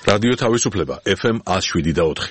რადიო თავისუფლება FM 107.4.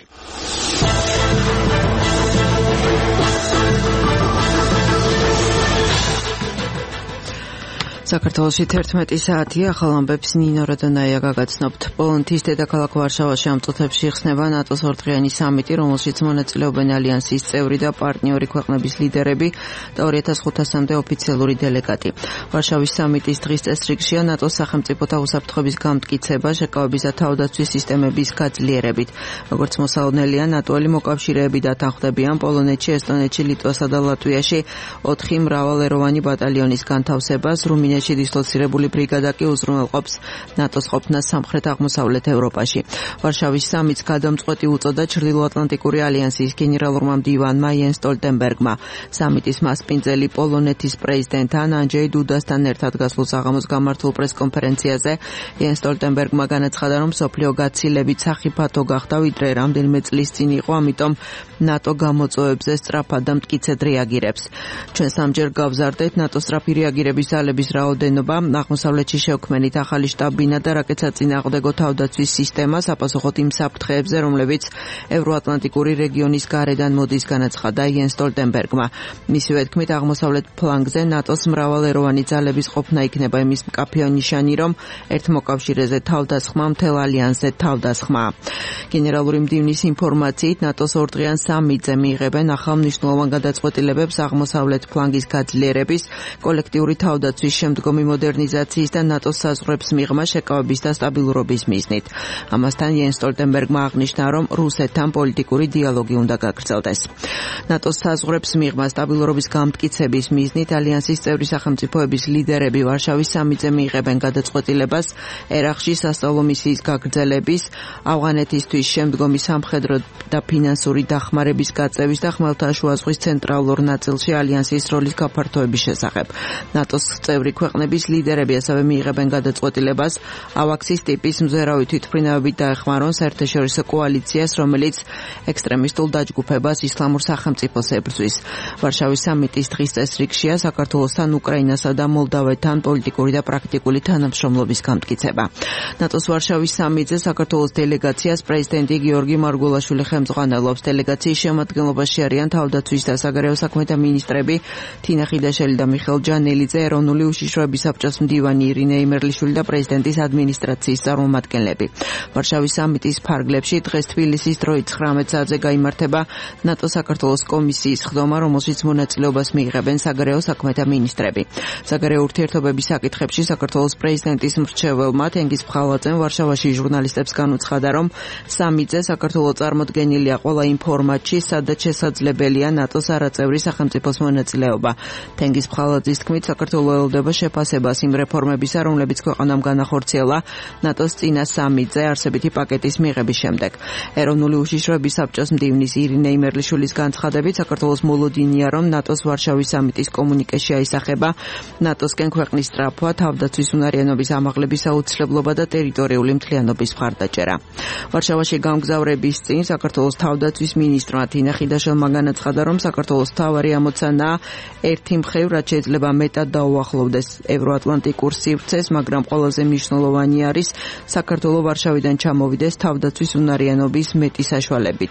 საქართველოში 11 საათია, ახალ ამბებს ნინო როდონაია გაგაცნობთ. პოლონეთის დედაქალაქ ვარშავაში ამ წუთებში იხსნება ნატოს ორდღიანი სამიტი, რომელშიც მონაწილეობენ ალიანსის წევრი და პარტნიორი ქვეყნების ლიდერები და 2500-მდე ოფიციალური დელეგატი. ვარშავის სამიტის დღის წესრიგშია ნატოს სახელმწიფოთა უსაფრთხოების გამტკიცება, შეკავების და თავდაცვის სისტემების გაძლიერებით. როგორც მოსალოდნელია, ნატოელი მოკავშირეები დათანხმდებიან პოლონეთში, ესტონეთში, ლიტვასა და ლატვიაში 4 მრავალეროვანი ბატალიონის განთავსებას. რუმინეთში დისლოცირებული ბრიგადა კი უზრუნველყოფს ნატოს ყოფნას სამხრეთ-აღმოსავლეთ ევროპაში. ვარშავის სამიტს გადამწყვეტი უწოდა ჩრდილოატლანტიკური ალიანსის გენერალურმა მდივანმა იენს სტოლტენბერგმა. სამიტის მასპინძელი პოლონეთის პრეზიდენტთან ანჯეი დუდასთან ერთად გასულ საღამოს გამართულ პრესკონფერენციაზე იენს სტოლტენბერგმა განაცხადა, რომ მსოფლიო გაცილებით სახიფათო გახდა, ვიდრე რამდენიმე წლის წინ იყო, ამიტომ ნატო გამოწვევებზე სწრაფად და მტკიცედ რეაგირებს. ჩვენ სამჯერ გავზარდეთ ნატოს სწრაფი რეაგირების ძალების რაოდენობა, აღმოსავლეთში შევქმნით ახალი შტაბ-ბინა და რაკეტსაწინააღმდეგო თავდაცვის სისტემა საპასუხოდ იმ საფრთხეებზე, რომლებიც ევროატლანტიკური რეგიონის გარედან მოდის, განაცხადა იენს სტოლტენბერგმა. მისივე თქმით, აღმოსავლეთ ფლანგზე ნატოს მრავალეროვანი ძალების ყოფნა იქნება იმის მკაფიო ნიშანი, რომ ერთ მოკავშირეზე თავდასხმა მთელ ალიანსზე თავდასხმა. გენერალური მდივნის ინფორმაციით, ნატოს ორდღიან სამიტზე მიიღებენ ახალ მნიშვნელოვან გადაწყვეტილებებს აღმოსავლეთ ფლანგის გაძლიერების, კოლექტიური თავდაცვის შემდგომი მოდერნიზაციის და ნატოს საზღვრებს მიღმა, შეკავების და სტაბილურობის მიზნით. ამასთან იენს სტოლტენბერგმა აღნიშნა, რომ რუსეთთან პოლიტიკური დიალოგი უნდა გაგრძელდეს. ნატოს საზღვრებს მიღმა, სტაბილურობის გამტკიცების მიზნით ალიანსის წევრი სახელმწიფოების ლიდერები ვარშავის სამიტზე მიიღებენ გადაწყვეტილებას ერაყში სასწავლო მისიის გაგრძელების, ავღანეთისთვის შემდგომი სამხედრო და ფინანსური დახმარების გაწევის და ხმელთაშუა ზღვის ცენტრალურ ნაწილში ალიანსის როლის გაფართოების შესახებ. ნატოს წევრი ქვეყნების ლიდერები ასევე მიიღებენ გადაწყვეტილებას ავაქსის ტიპის მზერავი თვითმფრინავებით დაეხმარონ საერთაშორისო კოალიციას, რომელიც ექსტრემისტულ დაჯგუფებას ისლამურ სახელმწიფოს ებრძვის. ვარშავის სამიტის დღის წესრიგშია საქართველოსთან, უკრაინასა და მოლდავეთთან პოლიტიკური და პრაქტიკული თანამშრომლობის გამტკიცება. ნატოს ვარშავის სამიტზე საქართველოს დელეგაციას პრეზიდენტი გიორგი მარგულაშვილი ხელმძღვანელობს. დელეგაციის შემადგენლობაში არიან თავდაცვის და საგარეო საქმეთა მინისტრები თინა ხიდაშელი და მიხეილ ჯანელიძე, ეროვნული უშიშროების საბჭოს მდივანი ირინე იმერლიშვილი და პრეზიდენტის ადმინისტრაციის წარმომადგენლები. ვარშავის სამიტის ფარგლებში დღეს თბილისის დროით 19 საათზე გაიმართება ნატო-საქართველოს კომისიის ხდომა, რომელშიც მონაწილეობას მიიღებენ საგარეო საქმეთა მინისტრები. საგარეო ურთიერთობების საკითხებში საქართველოს პრეზიდენტის მრჩეველმა თენგიზ ფხალაძემ ვარშავაში ჟურნალისტებს განუცხადა, რომ სამიტზე საქართველოს წარმოდგენილია ყველა იმ ფორმატში, სადაც შესაძლებელია ნატოს არაწევრი სახელმწიფოს მონაწილეობა. თენგიზ ფხალაძის თქმით, საქართველოს ელოდება შეფასებას იმ რეფორმებისა, რომლებიც ქვეყანამ განახორციელა ნატოს წინა სამიტზე არსებითი პაკეტის მიღების შემდეგ. ეროვნული უშიშროების საბჭოს მდივნის ირინე იმერლიშვილის განცხადებით, საქართველოს მოლოდინია, რომ ნატოს ვარშავის სამიტის კომუნიკეში აისახება ნატოსკენ ქვეყნის სწრაფვა, თავდაცვის უნარიანობის ამაღლების აუცილებლობა და ტერიტორიული მთლიანობის მხარდაჭერა. ვარშავაში გამგზავრების წინ საქართველოს თავდაცვის მინისტრმა თინა ხიდაშელმა განაცხადა, რომ საქართველოს მთავარი ამოცანაა ერთი მხრივ, რაც შეიძლება მეტად დაუახლოვდეს ევროატლანტიკურ სივრცეს, მაგრამ ყველაზე მნიშვნელოვანი არის საქართველოს ვარშავიდან ჩამოვიდეს თავდაცვის უნარიანობის მეტი საშუალებით.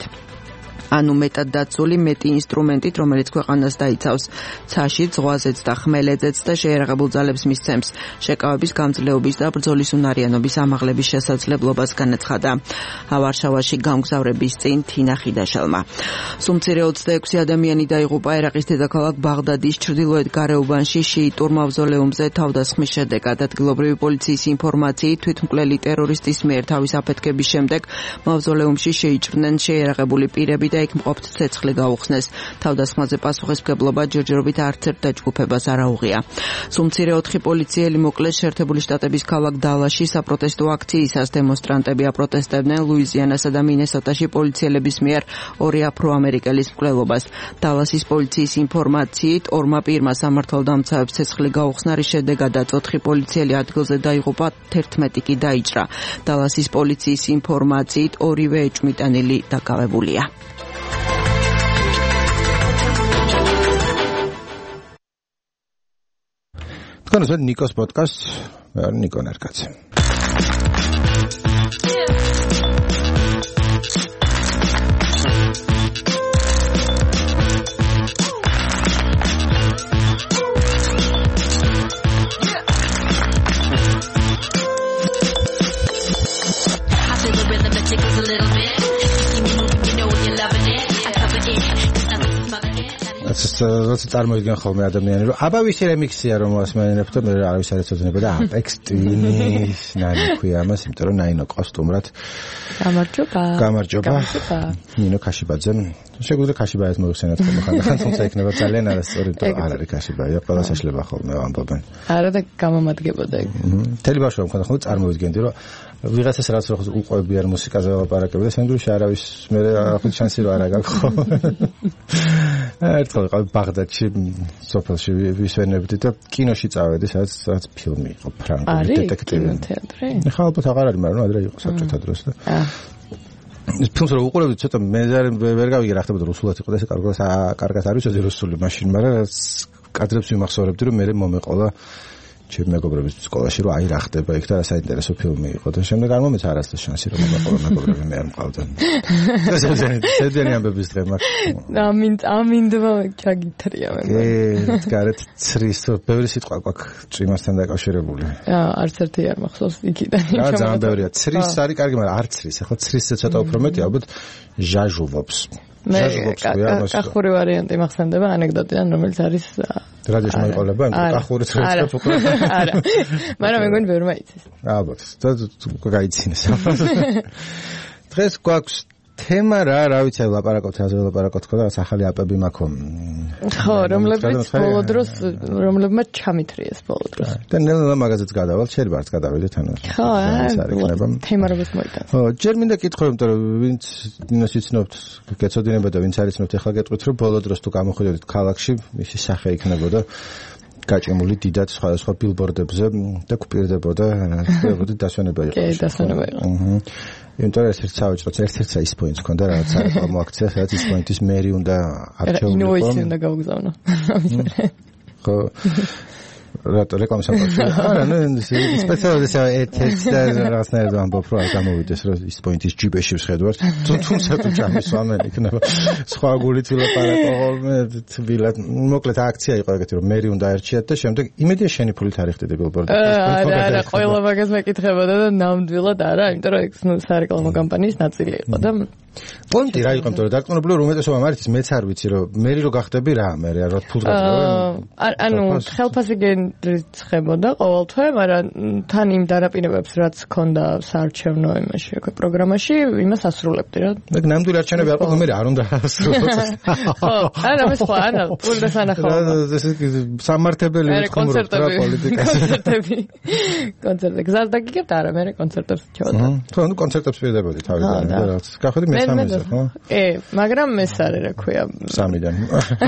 ანუ მეტად დაცული, მეტი ინსტრუმენტით, რომელიც ქვეყანას დაიცავს ცაში, ზღვაზეც და ხმელეთზეც და შეიარაღებულ ძალებს მისცემს შეკავების, გამძლეობის და ბრძოლის უნარიანობის ამაღლების შესაძლებლობას, განაცხადა ვარშავაში გამგზავრების წინ თინა ხიდაშელმა. სუმცირე 26 ადამიანი დაიღუპა ერაყის დედაქალაქ ბაღდადის ჩრდილოეთ გარეუბანში შიიტურ მავზოლეუმზე თავდასხმის შედეგად. ადგილობრივი პოლიციის ინფორმაციით, თვითმკვლელი ტერორისტის მიერ თავის აფეთქების შემდეგ მავზოლეუმში შეიჭრნენ შეიარაღებული პირები და იქ მყოფთ ცეცხლი გაუხსნეს. თავდასხმაზე პასუხისმგებლობა ჯერჯერობით არც ერთ დაჯგუფებას არ აუღია. სუმცირე 4 პოლიციელი მოკლეს შეერთებული შტატების ქალაქ დალასში საპროტესტო აქციისას. დემონსტრანტები აპროტესტებდნენ ლუიზიანასა და მინესოტაში პოლიციელების მიერ 2 აფროამერიკელის მკვლელობას. დალასის პოლიციის ინფორმაციით, 2 პირმა სამართალდამცავებს ცეცხლი გაუხსნა, რის შედეგადაც 4 პოლიციელი ადგილზე დაიღუპა, 11 კი დაიჭრა. დალასის პოლიციის ინფორმაციით, 2-ვე ეჭვმიტანილი დაკავებულია. თქვენ ნიკოს პოდკასტს, მე ვარ ნიკო ნერკაცი. როცა წარმოიდგენ ხოლმე ადამიანი რომ აბა ვის რემიქსია რომ ასმენებთ და მე არავის არ ეცოდინება და ტექსტინის ნაინო ქვია ამას იმიტომ რომ ნაინო კოსტუმრად გამარჯობა ნინო ქაშიბაძემ შეგვიძლია ქაშიბაძეს მოიხსენოთ ხოლმე ხან თუმცა იქნება ძალიან არასწორი და არ არის ქაშიბაძე ყველა შეიძლება ხოლმე ამბობენ არა და გამომადგებოდა ეგ მთელი ბავშვობა მქონდა ხოლმე წარმოვიდგენდი რომ ვიღაცას რაც რო უყვებიან მუსიკაზე ვლაპარაკებდა სანდრუში არავის მე ახლა შანსი რო არ აქვს ხო ერთხელ ყავ ბაღდადში სოფელში ვისვენებდი და კინოში წავედი სადაც ფილმი იყო ფრანგული დეტექტივი თეატრი ხა ალბათ აღარ არის მაგრამ ადრე იყო საბჭოთა დროს და ეს ფილმს რო უყურებდი ცოტა მე ვერ გავიგე რა ხდებოდა რუსულად იყო და ეს კარგად არ ვიცოდი რუსული მაშინ მაგრამ კადრებს ვიმახსოვრებდი რომ მე მომეყოლა ჩემ მეგობრების სკოლაში რომ აი რა ხდება იქ და საინტერესო ფილმი იყო და შემდეგ არ მომეცა არასდროს შანსი რომ მომეყოლა მეგობრები მე არ მყავდა ზედენი ამბების დღე მაგ ამინდვა ჩაგითრია მე გარეთ ცრის ბევრი სიტყვა გვაქვს წვიმასთან დაკავშირებული არც ერთი არ მახსოვს იქიდან ძალიან ბევრია ცრის არის კარგი მაგრამ არ ცრის ახლა ცრისზე ცოტა უფრო მეტი ალბათ ჟაჟულობს მე კახური ვარიანტი მახსენდება ანეკდოტიდან რომელიც არის რადიოში მოიყოლება კახურით რეცეპტ უკვე არა მაგრამ მეგონი ვერ მაიცის ალბათ და გაიცინეს დღეს გვაქვს თემა რა ვიცი ლაპარაკობთ აზე ლაპარაკობთ ხო და ახალი აპები მაქვს ხო რომლებიც ბოლო დროს რომლებმაც ჩამithრიეს ბოლო დროს და ნელ-ნელა მაგაზეც გადავალ შეიძლება არც გადავიდეთ ანუ ხო თემა როგორც მოიტანს ხო ჯერ მინდა კითხო იმიტომ რომ ვინც ნინოს იცნობთ გეცოდინება და ვინც არ იცნობთ ახლა გეტყვით რომ ბოლო დროს თუ გამოხვიდოდით ქალაქში მისი სახე იქნებოდა გაჭიმული დიდად სხვადასხვა ბილბორდებზე და გვპირდებოდა დასვენება იყო კი დასვენება იყო იმიტომ რომ ერთ-ერთ საოჯროც ერთ-ერთსა ის პოინტს ქონდა რაღაც რეკლამო აქცია სადაც ის პოინტის მერი უნდა არჩეულიყო ინოვაცია უნდა გავგზავნო ხო რატო რეკლამის ამბავში არა ნუ სპეციალურად ერთ-ერთი და რაღაცნაირად ამბობ რომ არ გამოვიდეს რომ ის პოინტის ჯიბეში ვხედავთ თუმცა თუ ჩამისვამენ იქნება სხვა გულით ვილაპარაკო თბილად მოკლედ აქცია იყო ეგეთი რომ მერი უნდა ერჩიათ და შემდეგ იმედია შენი ფულით არ იხდიდი ბილბორდში არა ყველა მაგას მეკითხებოდა და ნამდვილად არა იმიტომ რომ ეს სარეკლამო კამპანიის ნაწილი იყო და პონტი რა იყო იმიტომ რომ დარწმუნებული რომ უმეტესობა მართვის მეც არ ვიცი რომ მერი რო გახდები რა მე რა ფულს გაძლევენ ანუ ხელფასი გენრიცხებოდა ყოველთვე მაგრამ თან იმ დანაპირებებს რაც ქონდა საარჩევნო იმაში პროგრამაში იმას ასრულებდი რა მე ნამდვილი არჩევნები არ ყოფილა მე არ უნდა ასრულოთ ხო არა მე სხვა ანა პულდა სანახაობა სამართებელი კონცერტები გზად დაგიგებთ არა მე კონცერტებს ჩავდა თუ ანუ კონცერტებს ვიდებოდი თავიდან რაც გახვედი მე სამეზე ხო მაგრამ მე სარე რა ქვია სამიდან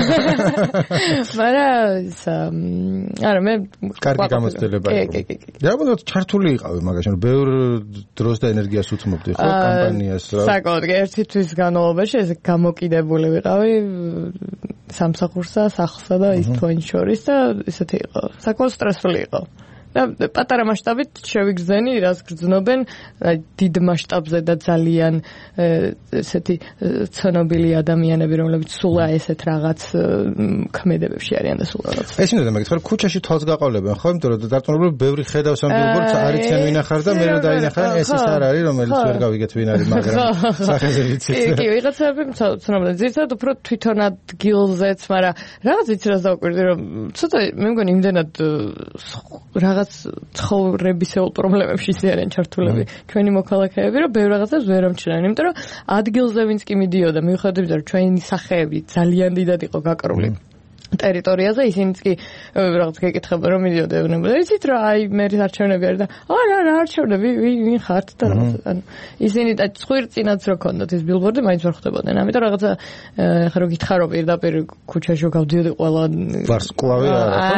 მაგრამ არა მე კარგი გამოცდილება იყო რა ვთქვათ ჩართული იყავი მაგაში რომ ბევრ დროს და ენერგიას უთმობდი ხო კამპანიას რა საკმაოდ ერთი თვის განმავლობაში ეს გამოკიდებული ვიყავი სამსახურსა სახლსა და ის თვაინ შორის და ესეთი იყო საკმაოდ სტრესული იყო და პატარა მასშტაბით შევიგრძენი რას გრძნობენ დიდ მასშტაბზე და ძალიან ესეთი ცნობილი ადამიანები რომლებიც სულ ესეთ რაღაც ქმედებებში არიან და სულ რაღაც ეს მინდა მეკითხა რომ ქუჩაში თვალს გაყოლებენ ხო იმიტომ რომ დარწმუნებული ბევრი ხედავს ამ ბილბორდს არიციან ვინ ახარ და მე რა დაინახარ ეს ის არ არის რომელიც ვერ გავიგეთ ვინ არის მაგრამ სახეზე ვიცით კი ვიღაცები ცნობილი ზუსტად უფრო თვითონ ადგილზეც მაგრამ რაღაც ვიცი რას დავკვირდი რომ ცოტა მე მგონი იმდენად რაღაც ცხოვრებისეულ პრობლემებში არიან ჩართულები ჩვენი მოქალაქეები რომ ბევრ რაღაცას ვერ ამჩნევენ იმიტომ რომ ადგილზე ვინც კი მიდიოდა მიუხედავად რომ ჩვენი სახეები ძალიან დიდად იყო გაკრული ტერიტორიაზე ისინიც კი რაღაც გეკითხება რომ მიდიოდა ეუბნებოდა იცით რა აი მე არჩევნები არის და არა არჩევნები ვინ ხართ და რაღაც ანუ ისინი და ცხვირწინაც რო ქონდათ ეს ბილბორდი მაინც ვერ ხვდებოდნენ ამიტომ რაღაცა ხა რო გითხარო პირდაპირ ქუჩაში რო გავდიოდი ყველა ვარსკვლავი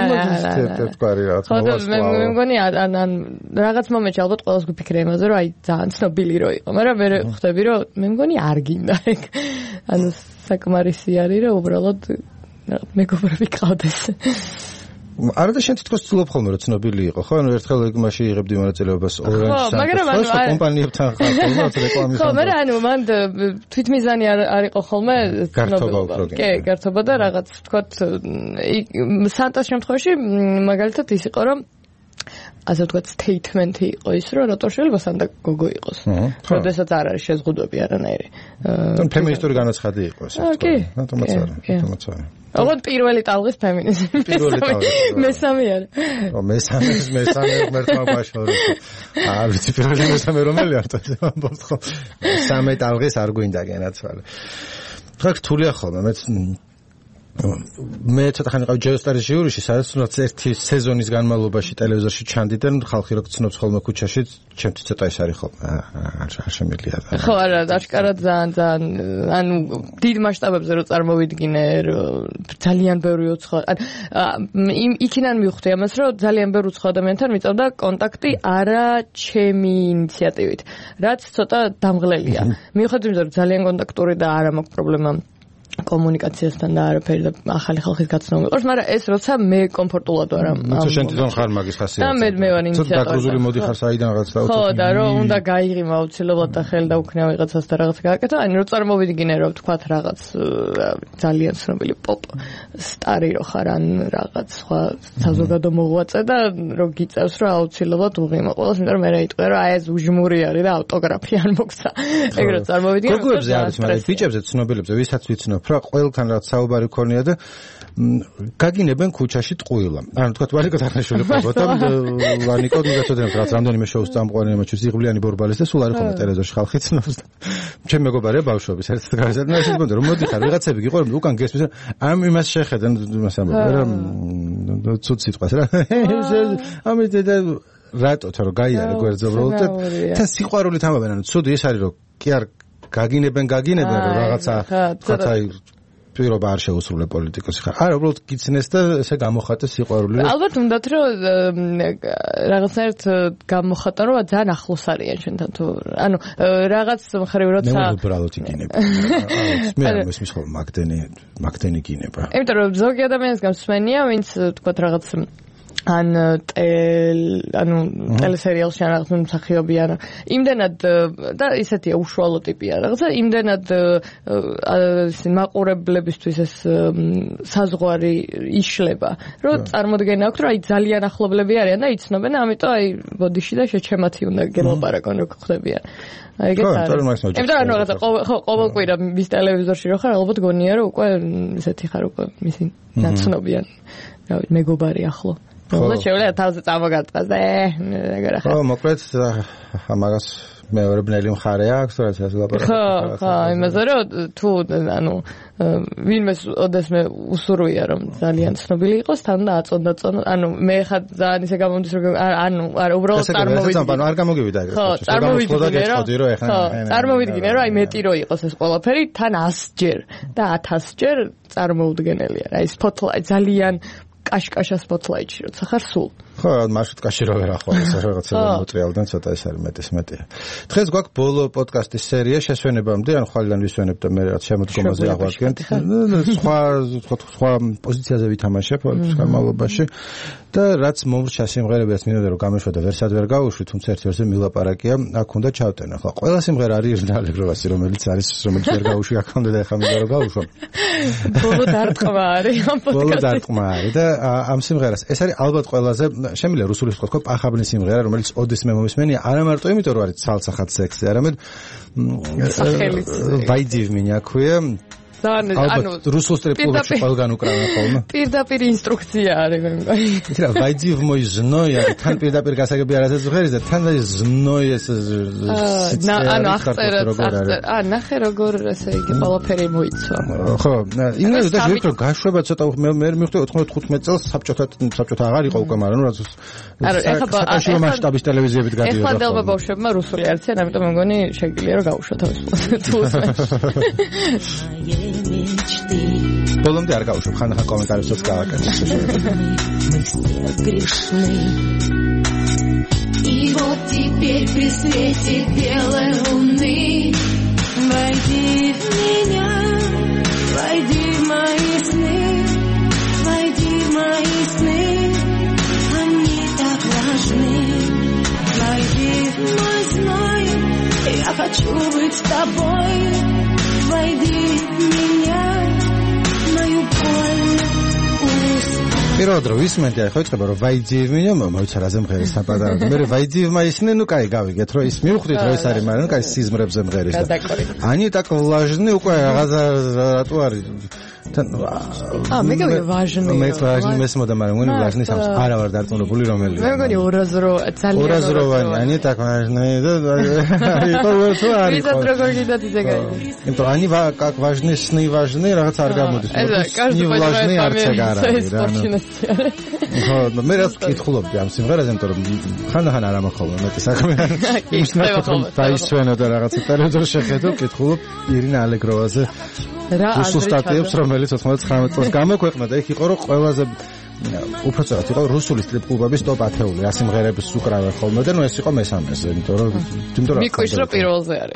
ხო მე მგონი ან რაღაც მომენტში ალბათ ყველას გვიფიქრე იმაზე რომ აი ძალიან ცნობილი რო იყო მაგრამ მე ხვდები რომ მე მგონი არ გინდა ეგ ანუ საკმარისი არის რომ უბრალოდ მეგობრები ყავდეს. არა და შენ თვითონ ცდილობ ხოლმე რომ ცნობილი იყო, ხო? ანუ ერთხელ იმაში იღებდი მონაწილეობას ორანჟ კომპანიებთან ხოლმე რეკლამის. ხო, მაგრამ ანუ მან თვითმიზანი არ იყო ხოლმე ცნობილი. კი, გართობა და რაღაც თქვათ სანტას შემთხვევაში მაგალითად ის იყო რომ ასე ვთქვათ, statement-ი იყო ის, რომ რატო შეიძლება სანდა გოგო იყოს. როდესაც არ არის შეზღუდვები არანაირი. ფემინისტური განაცხადი იყო ეს. კი. თუმცა ოღონდ პირველი ტალღის ფემინიზმი. მესამე არა. მესამე მერტმა ბაშორი. არ ვიცი პირველი მესამე რომელი არ თავს ხო. სამე ტალღის არ გვინდა გენაცვალე. ხა რთულია ხოლმე მე ცოტა ხანი ყავ ჯეოსტარის ჟიურიში, სადაც თუნდაც ერთი სეზონის განმავლობაში ტელევიზორში ჩანდიდან ხალხი რო გწნობს ხოლმე ქუჩაში, ჩემთვის ცოტა ის არის ხოლმე. არ შემიძლია. ხო, არა, აშკარად ძალიან ანუ დიდ მასშტაბებზე რო წარმოვიდგინე, ძალიან ბევრი უცხო იქიდან მივხვდი ამას, რომ ძალიან ბევრი უცხო ადამიანთან მიწევდა კონტაქტი არა ჩემი ინიციატივით, რაც ცოტა დამღლელია. მიუხედავად იმისა, რომ ძალიან კონტაქტური და არა მაქვს პრობლემა კომუნიკაციასთან და არაფერი და ახალი ხალხის გაცნობა მიყვარს, მაგრამ ეს როცა მე კომფორტულად ვარ ამ შენ თვითონ ხარ მაგის ხასიათი. და მე ვარ ინიციატორი. ცოტა დაგრუზული მოდიხარ საიდან რაღაც და ხო, და რომ უნდა გაიღიმა აუცილებლად და ხელი დაუქნია ვიღაცას და რაღაც გააკეთო, ანუ რო წარმოვიდგინე რომ ვთქვათ რაღაც ძალიან ცნობილი პოპ სტარი რო ხარ ან რაღაც სხვა საზოგადო მოღვაწე და რო გიწევს რომ აუცილებლად უღიმა ყველას, იმიტომ რომ მე რა იტყვია რომ აი ეს უჟმური არის და ავტოგრაფი არ მოგცა. ეგ რო წარმოვიდგინე. გოგოებზე არის, მაგრამ ბიჭებზე ცნობილებზე ვისაც ვიცნობ რა ყველგან რაც საუბარი ქონია და გაგინებენ ქუჩაში ტყუილა. ანუ თქვა ვანიკო თახაშვილი ყობა და ვანიკო მიგაწოდებს რაც რამდენიმე შოუს წამყვანი ამაჩუს იღბლიანი ბორბალის და სულ არის ხოლმე ტელევიზორში ხალხი ცნობს და ჩემ მეგობარია ბავშვობის ერთად გავიზარდნა ეს მგონი რომ მოდიხარ ვიღაცები გიყო რომ უკან გესმის ამ იმას შეხედენ იმას ამბობ რა ცუც სიტყვას რა ამით და რატო თორე გაიარე გვერდზე უბრალოდ და თან სიყვარულით ამბობენ ანუ ცუდი ეს არის რომ კი არ გაგინებენ რომ რაღაცა ხაცა პირობა არ შეუსრულე პოლიტიკოსი ხარ. არა, უბრალოდ გიცნეს და ესე გამოხატეს სიყვარული. ალბათ უნდათ რომ რაღაცნაირად გამოხატო რომ ძალიან ახლოს არიან შენთან თუ ანუ რაღაც მხრივ როცა მე უბრალოდ იგინებ. მე არ მესმის ხოლმე მაგდენი გინება. იმიტომ რომ ზოგი ადამიანს გამსმენია, ვინც თქვა რაღაც ანუ ტელესერიალში რაღაც მსახიობი არა იმდენად და ისეთია უშუალო ტიპია რაღაცა იმდენად მაყურებლებისთვის ეს საზღვარი იშლება რომ წარმოდგენა აქვს რომ აი ძალიან ახლობლები არიან და იცნობენ ამიტომ აი ბოდიში და შეჩემათი უნდა გელაპარაკონ რო ხდებიან აი ეგეც არის იმიტომ რომ რაღაცა ყოველკვირა მის ტელევიზორში რო ხარ ალბათ გონია რომ უკვე ისეთი ხარ უკვე მისი ნაცნობიან რავი მეგობარი ახლო ხო შეიძლება თავზე წამოგატყას და ეგრე ხარ ხო მოკლედ ამას მეორე ბნელი მხარე აქვს რაც ეს ლაპარაკი ხო იმაზე რომ თუ ანუ ვინმე ოდესმე უსურვია რომ ძალიან ცნობილი იყოს თან და აწონდა ანუ მე ხარ ძალიან ისე გამომდის რომ ანუ არა უბრალოდ წარმოვიდგინე არ გამოგივიდა ეგრე ხო წარმოვიდგინე რომ აი მეტი რო იყოს ეს ყველაფერი თან 100 ჯერ და 1000 ჯერ წარმოუდგენელია რა ის სპოტლაიტ ძალიან კაშკაშა სპოტლაიტში როცა ხარ სულ ხო მარშრუტკაში რო ვერ ახვალ ეს რაღაცა მოტრიალდან ცოტა ეს არის მეტია დღეს გვაქვს ბოლო პოდკასტის სერია შესვენებამდე ან ხვალიდან ვისვენებ და მე რაც შემოდგომაზე აღვარგენთ სხვა პოზიციაზე ვითამაშებ ის განმავლობაში და რაც მომრჩა სიმღერებიაც მინდოდა რომ გამეშვა და ვერსად ვერ გავუშვი თუმცა ერთ-ერთზე მილაპარაკია აქ უნდა ჩავტენა ხო ყველა სიმღერა არის ირნალებროვასი რომელიც ვერ გავუშვი აქ უნდა და ეხლა მინდა რომ გავუშვო ბოლო დარტყმა არის ამ პოდკასტში და ამ სიმღერას ეს არის ალბათ ყველაზე შემიძლია რუსული ვთქვა პახაბნის სიმღერა რომელიც ოდესმე მომისმენია არა მარტო იმიტომ რომ არის ცალსახად სექსი არამედ ვაიძივ მინაქვია ანუ რუსულ სტრიპ-კლუბში ყველგან უკრავენ ხოლმე პირდაპირ ინსტრუქცია არის მე მგონი ითრა ვაიძივ მოი ზნოია თან პირდაპირ გასაგები არასდროს ღერის და თან ზნოი ეს ანუ აღწერა ნახე როგორ ესე იგი ყველაფერი მოიცვა ხო იმედი და ვიქრო გაშვება ცოტა მე მივხვდი 95 წელს საბჭოთა აღარ იყო უკვე მაგრამ რაც ეხლა მასშტაბის ტელევიზიებით გადიოდა ეხლა დელმა ბავშვებმა რუსული არ იციან ამიტომ მე მგონი შეგიძლია რომ გაუშვათ თავის Поломде არ გავუშვებ ხან-ხან კომენტარებსაც გავაკეთებ. И вот теперь при свете белой луны войди в меня, войди в мои сны, войди в мои сны, они так важны. Войди в мой зной, я хочу быть с тобой. Войди в меня, мою боль პირველად რომ ვისმენდი, ხო იწყება რომ ვაიძიევინო, მოიცა რაზე მღერის საპატარო. მე ვაიძიევმა ისნე, ну кай გავიგეთ რომ ის მივხვდით რომ ეს არის, მაგრამ кай სიზმრებზე მღერის და. Они так влажны, უკვე რაღაცა რატო არის? მე გავიგე ვაჟნი. მე ვაჟნი მესმოდა, მაგრამ მგონი ვაჟნის ამს არა ვარ დარწმუნებული რომელია. მე მგონი ორაზრო ძალიან ორაზროვანი, они так важны და იყო თუ არის. ვიზა როგორ გიდათ ისე გაიგე. იმიტომ они как важны, сны важны, რაღაც არ გამოდის. не важны არც არ არის რა. ხო, მე რაც კითხულობდი ამ სიმღერაზე, იმიტომ რომ ხანდახან არ ამახოლმე მეტი საქმე. ის ნახოთ დაისვენო და რაღაცა ტელევიზორში შეხედო, კითხულობ ირინა ალეგროვაზე. რუსულ სტატიებს, რომელიც 99 წელს გამოქვეყნდა და იქ იყო რომ ყველაზე უბრალოდ იყო რუსული სტრიპ-კლუბების ტოპ 10-ული ასიმღერების უკრავენ ხოლმე და ნუ ეს იყო მესამეზე, იმიტომ რომ მიკუის რო პირველზე არის.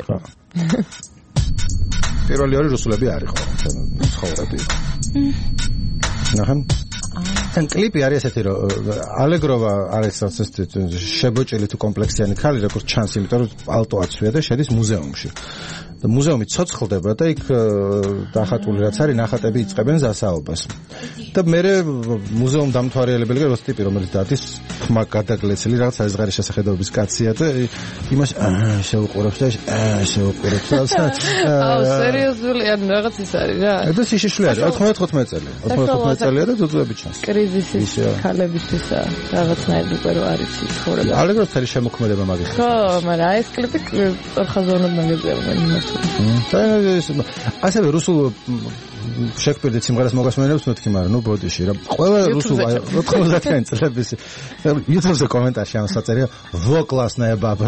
პირველი ორი რუსულები არის ხო? ცხოვრები. ნახან თან კლიპი არის ესეთი რომ ალეგროვა არის ასეთი შებოჭილი თუ კომპლექსიანი ქალი როგორც ჩანს, იმიტომ რომ ალტო აცვია და შედის მუზეუმში. და მუზეუმი ცოცხლდება და იქ დახატული რაც არის ნახატები იწყებენ ზასაობას. და მე მუზეუმ დამთვალიერებელი როგორც ტიპი რომელიც დადის თმა გადაგლეცილი რაღაც საზღარის შესახედაობის კაცია და იმას შეუყურებს და შეუყურებს. აუ სერიოზული ან რაღაც ის არის რა. და სიშიშვილი არის 95 წელი. 95 წელია და ძუძუები ჩანს. კრიზისის ქალებისთვისა რაღაცნაირად უკვე რო არის ცხოვრება. ალეგროს თელი შემოქმედება მაგის. ხო, მაგრამ ეს კლიპი ხაზოვნად მაგაზია. ასევე რუსულ შექმნილ სიმღერას მოგასმენებს მეთქი, მაგრამ ნუ ბოდიში რა. ყველა რუსულ 90-იან წლების YouTube-ზე კომენტარში ამ საწერია ვოკლასნაია ბაბაც.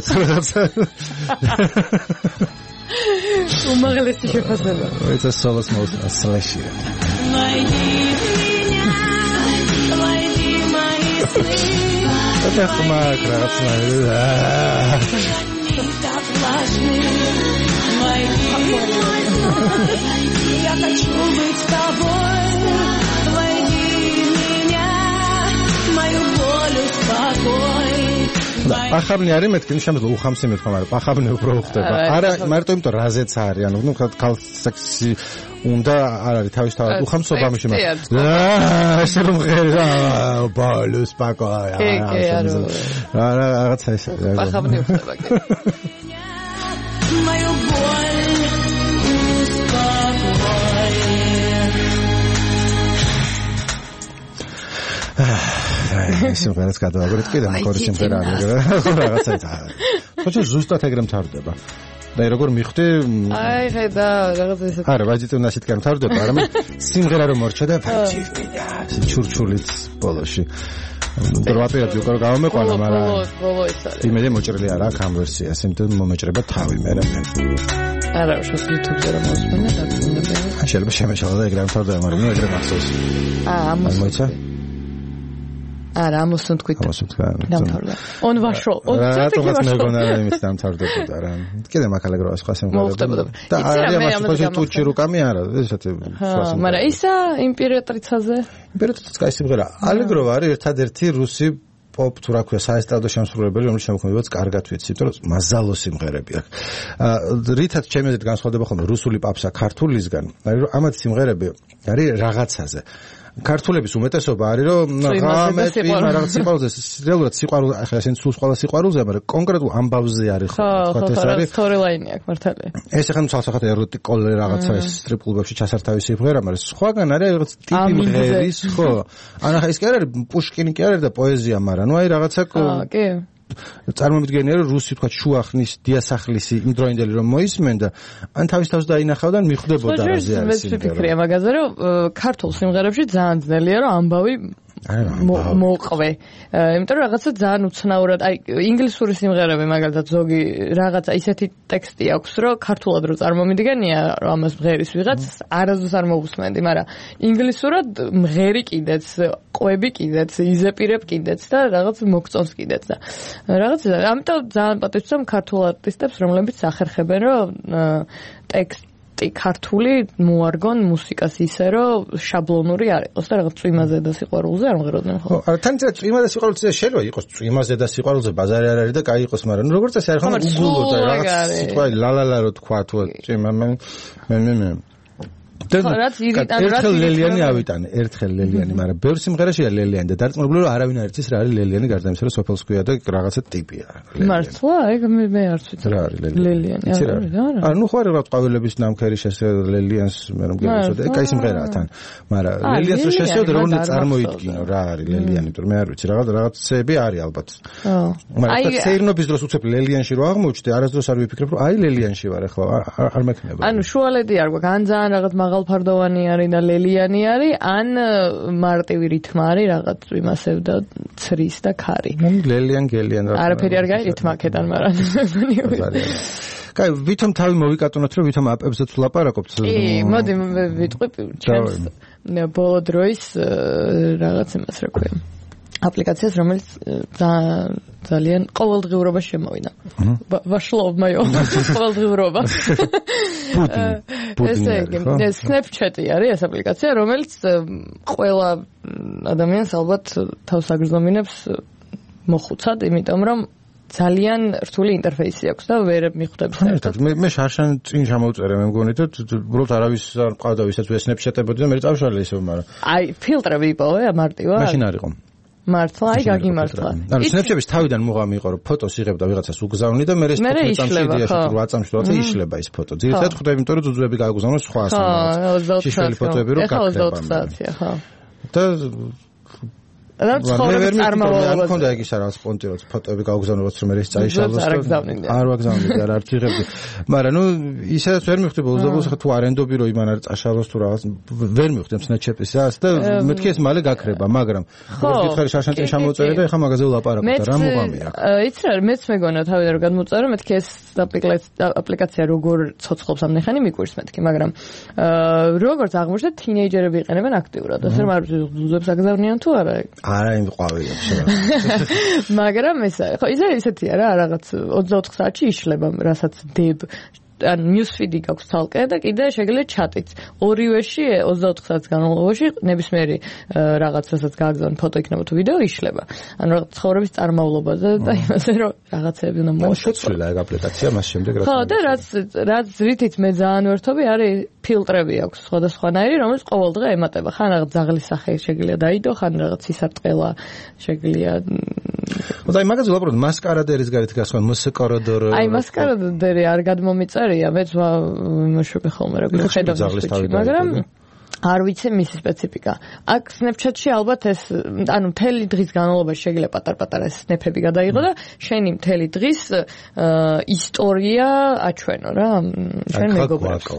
უმაღლესი შეფასება. Это солос мост слэши. Это хмак разная. Я хочу быть с тобой, войди в меня, мою боль успокой. ახაბნი არის მეთქი, შემიძლია უხამსი მეთქვა, მაგრამ ახაბნი უფრო ხდება. არა, მარტო იმიტომ რაზეც არის, ანუ ნუ კალსექსი უნდა არ არის თავისთავად უხამსობა მიშმა. ესე რომ ღერა ბოლო სპაკოა. რაღაცა ეს. ახაბნი ხდება კი. Мою боль успокой. სიმღერას გადავაგრეთ კიდე მაგარი სიმღერა არის რა. რაღაცა ეს. ხო ზუსტად ეგრე მთავრდება. და როგორ მიხვდი? აი ხედა რაღაცა ეს. არა, ვაჯიტი უნდა ისეთ გამთავრდება, არამედ სიმღერა რომ მორჩა და ჩურჩულიც ბოლოში. დროაპირები უკვე გამომეყანა, მაგრამ ბოლო ის არის. იმედია მოჭრილი არა აქ ამ ვერსიას, იმიტომ მომეჭრება თავი მე. არა, შუს YouTube-ზე რომ მოსმენე და უნდა. შეიძლება შემეშალა და ეგრე მთავრდება, მაგრამ ნუ ეგრე მახსოვს. ამას მოიცა? არა, ამოსუნ თქვით. დამთავრდა. on ვაშო, on ცოტა მეგონა იმის დამთავრდებოდა რა. კიდე მაკალეგროა სხვა სიმღერა. და არის ამას თუჩი რუკამი არა, ესეთი სხვა სიმღერა. მაგრამ ისა იმპერატრიცაზე? იმპერატრიცაც კაი სიმღერა. ალეგროვა არის ერთადერთი რუსი pop თუ რა ქვია საესტრადო შემსრულებელი, რომელიც შემოქმედებაც კარგად ვიცი, იმიტომ რომ მაზალო სიმღერები აქვს. რითაც ჩემი აზრით განსხვავდება ხოლმე რუსული პაპსა ქართულისგან. არის რომ ამათ სიმღერები არის რაღაცაზე. ქართულების უმეტესობა არის რომ რამეთი რაღაც სიყვარულზე რეალურად სიყვარული ახლა ესენ სულ სხვა სიყვარულზე, მაგრამ კონკრეტულ ამბავზე არის ხო თქვა ეს არის სტორილაინი აქვს მართალია. ეს ახლა ცალსახად ეროტიკულ რაღაცა ეს სტრიპ-კლუბებში ჩასართავი სიმღერა, მაგრამ სხვაგან არის რაღაც ტიპი მღერის ხო. ან ახლა ეს კი არ არის პუშკინი კი არ არის და პოეზია, მაგრამ ნუ აი რაღაცა კი წარმომიდგენია რომ რუსი თქვა შუახნის დიასახლისი იმდროინდელი რომ მოისმენდა ან თავის თავს დაინახავდა და მიხვდებოდა რაზე არის სიმღერა. მე ვფიქრია მაგაზე რომ ქართულ სიმღერებში ძალიან ძნელია რომ ამბავი მოყვე. იმიტომ რომ რაღაცა ძალიან უცნაურად, აი ინგლისური სიმღერები მაგალითად ზოგი რაღაცა ისეთი ტექსტი აქვს, რომ ქართულად რო წარმომიდგენია, რომ ამას მღერის ვიღაც არასდროს არ მოусმენდი, მაგრამ ინგლისურად მღერი კიდეც, ყვები კიდეც, იზეპირებ კიდეც და რაღაც მოგწონს კიდეც და რაღაც ამიტომ ძალიან პატივს ვცემ ქართულ არტისტებს, რომლებიც ახერხებენ რომ ტექსტ ქართული მოარგონ მუსიკას ისე რომ შაბლონური არ იყოს და რაღაც წვიმაზე და სიყვარულზე არ მღეროდნენ ხო? ხო, თან წერა წვიმაზე სიყვარულზე შეიძლება იყოს წვიმაზე და სიყვარულზე ბაზარი არ არის და კაი იყოს, მაგრამ როგორც წესი არის ხომ უგულო და რაღაც სიტყვა ლალალა რო თქვა თუ წვიმა მე ერთხელ ლელიანი ავიტანე, ერთხელ ლელიანი, მაგრამ ბევრ სიმღერაშია ლელიანი და დარწმუნებული რომ არავინ არ იცის რა არის ლელიანი გარდა იმისა რომ სოფელს ქვია და რაღაცა ტიპია. მართლა? ეგ მე არ ვიცი. რა არის ლელიანი? არა, ნუ ხო რა ყვავილების ნამქერი შესაძლოა ლელიანს მე რომ გეუბნებოდა, ეგ კაი სიმღერაა თან. მაგრამ ლელიანს რო შესაძლოა რომ უნდა წარმოიდგინო რა არის ლელიანი, იმიტომ რომ მე არ ვიცი რაღაცები არის ალბათ. მაგრამ ეს ცეირნობის დროს უცებ ლელიანში რო აღმოჩნდე, არასდროს არ ვიფიქრებ რომ აი ლელიანში ვარ ახლა არ მექნება. ანუ შუალედი არ გვაქვს, ან ძალიან რაღაც მაღალფარდოვანი არის და ლელიანი არის, ან მარტივი რითმა არის რაღაც იმასევ და ცრის და ქარი. ლელიან გელიან რა. არაფერი არ გაიგეთ მაკედან, მაგრამ კაი, ვითომ თავი მოვიკატუნოთ, რომ ვითომ აპებზეც ვლაპარაკობთ. მოდი ვიტყვი ჩემს ბოლო დროის რაღაც იმას რა ქვია. აპლიკაციას, რომელიც ძალიან ყოველდღიურობა შემოვიდა. ვაშლობ მაიო ყოველდღიურობა. ესე იგი, Snapchat-ი არის ეს აპლიკაცია, რომელიც ყველა ადამიანს ალბათ თავს აგრძნობინებს მოხუცად, იმიტომ რომ ძალიან რთული ინტერფეისი აქვს და ვერ მიხვდები საერთოდ. მე შარშან წინ შემოვწერე მე მგონი და უბრალოდ არავის არ ყავდა ვისაც ვესნეპჩატებოდი და მე წავშალე ისევ, მაგრამ აი ფილტრები იპოვე მარტივად. მაშინ არ იყო. მართლა, აი გაგიმართლა. ანუ Snapchat-ის თავიდან მუღამი იყო, რომ ფოტოს იღებდა ვიღაცას უგზავნი და მე ეს ფოტო წამშიდიაში თუ 8 წამში თუ იშლება ის ფოტო. ძირითადად ხვდები, იმიტომ რომ ძუძუები გააგზავნოს სხვა ასამაც. შიშველი ფოტოები რო გაქრება. და და ცხოვრების წარმომავლობა. არ მქონდა ეგ ის არა სპონტიროთ ფოტოები გააგზავნოთ რომ ეს წაიშალოს. არ ვაგზავნდი, არ ვიღებდი. მაგრამ ნუ ისედაც ვერ მივხვდება უზაბულოს თუ არენდობი რომ იმან არ წაშალოს თუ რაღაც ვერ მივხვდებ Snapchat-ისას და მეთქი ეს მალე გაქრება, მაგრამ როგორც გითხარი შარშან წინ შემოწერე და ეხა მაგაზე ვლაპარაკობ და რა მოგამია. იცი რა, მეც მეგონა თავიდან რომ გადმოწერე, მეთქი ეს აპლიკაცია როგორ ცოცხლობს ამ ნახანი მიკვირს მეთქი, მაგრამ როგორც აღმოჩნდა თინეიჯერები იყენებენ აქტიურად, ასე რომ არ ვიცი ზუზებს აგზავნიან თუ არა. არა იმ ყვავილებს რა. მაგრამ ხო ისეთია რა რაღაც 24 საათში იშლება რასაც დებ ან newsfeed-ი გაქვს თალკე და კიდე შეგიძლიათ ჩატიც. ორივეში 24 საათის განმავლობაში ნებისმიერი რაღაც რასაც გააგზავნ ფოტო იქნება თუ ვიდეო იშლება. ანუ რაღაც ცხოვრების წარმავლობაზე და იმაზე რომ რაღაცები უნდა მოშეცვლა ეგ აპლიკაცია მას შემდეგ რა. ხო და რაც რითიც მე ძალიან ვერთობი არის ფილტრები აქვს სხვადასხვანაირი, რომელიც ყოველდღე ემატება. ხან რაღაც ძაღლის სახე შეგიძლია დაიდო, ხან რაღაც სისარტყელა შეგიძლია. და აი მაგაზე ვაპარაკობ მასკარადერის გარეთ გასვან მოსკარადორო. აი მასკარადერი არ გადმომიწერია, მეც ვიმუშავე ხოლმე რა ხედავ, მაგრამ არ ვიცი მისი სპეციფიკა. აქ Snapchat-ში ალბათ ეს, ანუ მთელი დღის განმავლობაში შეიძლება პატარ-პატარა სნეპები გადაიღო და შენი მთელი დღის ისტორია აჩვენო რა. შენ მეგობრებს.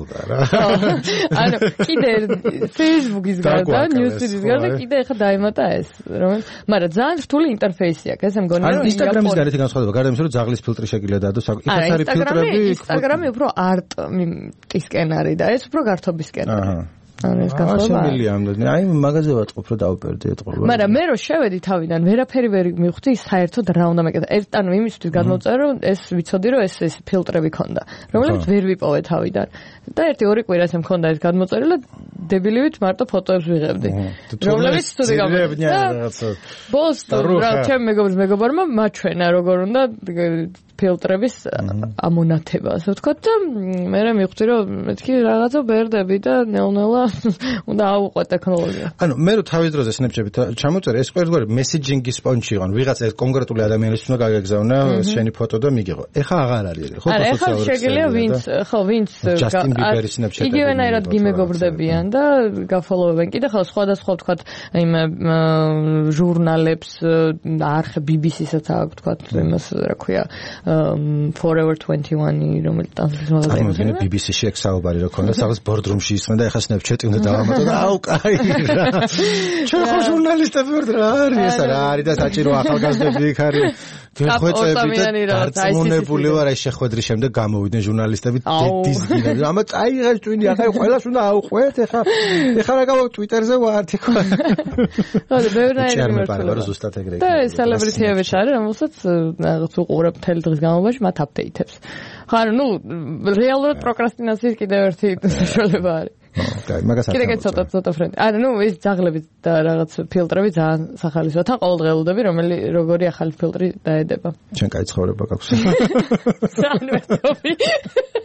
ანუ კიდე Facebook-ის გარდა, Newsfeed-ის გარდა კიდე ახლა დაემატა ეს, რომელიც, მაგრამ ძალიან რთული ინტერფეისი აქვს. ესე მგონი რომ Instagram-ის გარეთ განსხვავდება, გარდა იმისა რომ ძაღლის ფილტრი შეგიძლია დაადო. იქაც არის ფილტრები. Instagram-ი უფრო არტისკენ არის და ეს უფრო გართობისკენ არის. ანუ ეს გასწავლა. აი მაგაზე ვაწყობ რომ დავუპერდი ეთყობა. მაგრამ მე რო შევედი თავიდან, ვერაფერი ვერ მივხვდი საერთოდ რა უნდა მეკეთა. ანუ იმისთვის გადმოვწერე რომ ეს ვიცოდი რომ ეს ფილტრები ქონდა, რომელიც ვერ ვიპოვე თავიდან. და 1-2 კვირას მქონდა ეს გადმოწერილი და დებილივით მარტო ფოტოებს ვიღებდი. რომლებიც თუდი გამოვიდა. ბოლოს რა ჩემ მეგობრმა მაჩვენა როგორ უნდა ფილტრების ამონათება, ასე ვთქვათ და მე მივხვდი რომ მეთქი რაღაცა ბერდები და ნელ-ნელა უნდა აუყვე ტექნოლოგია. ანუ მე რო თავის დროზე Snapchat-ით ჩამოწერე ეს ყველგან მესეჯინგის სპონჯი იყო, ვიღაცა ეს კონკრეტული ადამიანის უნდა გაგეგზავნა შენი ფოტო და მიგიღო. ეხა აღარ არის, ხო? ეხა შეგიძლია ვინც Justin Bieber-ის Snapchat-ი. იგივენაირად გიმეგობრდებიან და გაფოლოვებენ. კიდე ხო სხვადასხვა ვთქვათ იმ ჟურნალებს, არხ BBC-საც აქვს ვთქვათ იმას რა ქვია Forever 21-ი რომელიც ტანსის მაღაზია. BBC-ში ეგ საუბარი რა ქონდა, სადაც ბორდრუმში ისმენ და ეხა Snapchat-ი უნდა დავამატო და აუ კაი რა. ჩვენ ხო ჟურნალისტები ვართ რა არის ეს რა არის და საჭირო ახალგაზრდები იქ არის. გეხვეწები და დარწმუნებული ვარ აი შეხვედრის შემდეგ გამოვიდნენ ჟურნალისტები დიზგინები. ამა წაიღეს ტვინი ახლა ყველას უნდა აუყვეთ ეხლა რა გავა Twitter-ზე ვართ ხო. ხო და ბევრნაირი მართლა ზუსტად ეგრე. და სელებრიტიები არის რომელსაც რაღაც უყურებ მთელი დღის განმავლობაში მათ აპდეიტებს. ხო ანუ ნუ რეალურად პროკრასტინაციის კიდევ ერთი საშუალება არის. კაი, მაგასაც კიდე ცოტა ფრენდი. ანუ ნუ ეს ძაღლები და რაღაც ფილტრები ძალიან სახალისოა. თან ყოველდღიურობები, როგორი ახალი ფილტრი დაედება. ჩვენ კაი ცხოვრება გაქვს. ძალიან ვერთობი.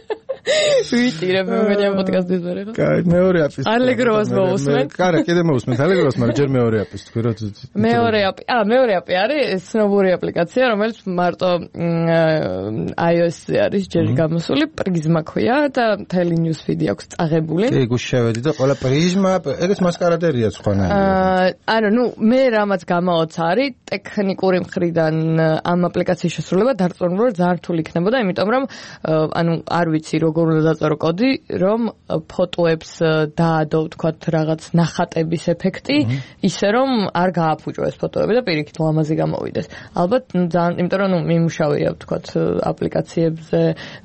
ვიტირებ მე პოდკასტის ვერე ხო? კაი, მეორე აპის. ალეგროვას მოусმენ? კარა, კიდე მოусმენ ალეგროვას, მაგრამ ჯერ მეორე აპის თქვი რომ მეორე აპი არის ცნობური აპლიკაცია, რომელიც მარტო iOS-ზე არის ჯერ გამოსული, პრიზმა ქვია და მთელი newsfeed-ი აქვს წაღებული. კი, გუშევედი და ყველა პრიზმა, ეგეც მასკარადერია სხვანაირად. ანუ მე რამაც გამაოც არის ტექნიკური მხრიდან ამ აპლიკაციის შესრულება დარწმუნებული ძალიან რთული იქნებოდა, იმიტომ რომ ანუ არ ვიცი როგორ უნდა დაწერო კოდი, რომ ფოტოებს დაადო ვთქვათ რაღაც ნახატების ეფექტი, ისე რომ არ გააფუჭო ეს ფოტოები და პირიქით ლამაზი გამოვიდეს. ალბათ ძალიან, იმიტომ რომ მიმუშავია ვთქვათ აპლიკაციებზე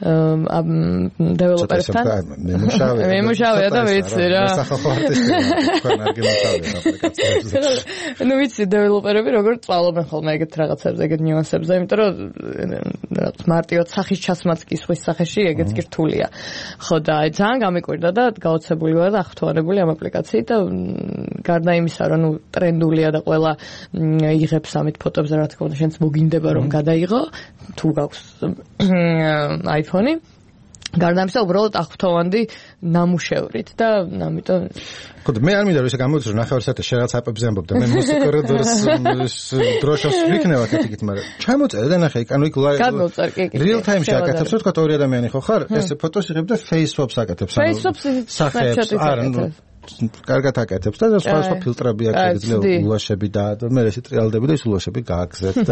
დეველოპერებთან. მიმუშავია და ვიცი რა. სახალხო არტისტია, თქვენ არ გემოწავეთ აპლიკაციებზე. ну ვიცი დეველოპერები როგორ წვალობენ ხოლმე ეგეთ რაღაცებზე, ეგეთ ნიუანსებზე, იმიტომ რომ მარტივად სახის ჩასმაც კი სხვის სახეში ეგეც კი რთულია. ხო და ძალიან გამიკვირდა და გაოცებული ვარ და ახთოვანებული ამ აპლიკაციით და გარდა იმისა, რომ ნუ ტრენდულია და ყველა იღებს ამით ფოტოებს, რა თქმა უნდა, შენც მოგინდება რომ გადაიღო, თუ გაქვს iPhone-ი. გარდა ამისა უბრალოდ ახთოვანდი ნამუშევრით და ამიტომ ხო და მე არ მინდა რომ ესე გამოვიდეს რომ ნახევარ საათი რაღაც აპებზე ამბობ და მე მუსიკორედორს დროშოს ვიქნება თითქოს, მაგრამ ჩამოწერე და ნახე, ანუ იქ real time-ში აკეთებს, თქვა ორი ადამიანი ხო ხარ, ეს ფოტოს იღებ და face-swap-ს აკეთებს, ანუ სახეებს, არა, კარგად აკეთებს და სხვა ფილტრები აკეთებს, ულაშები და მე ესე ტრიალდები და ის ულაშები გააგზავთ და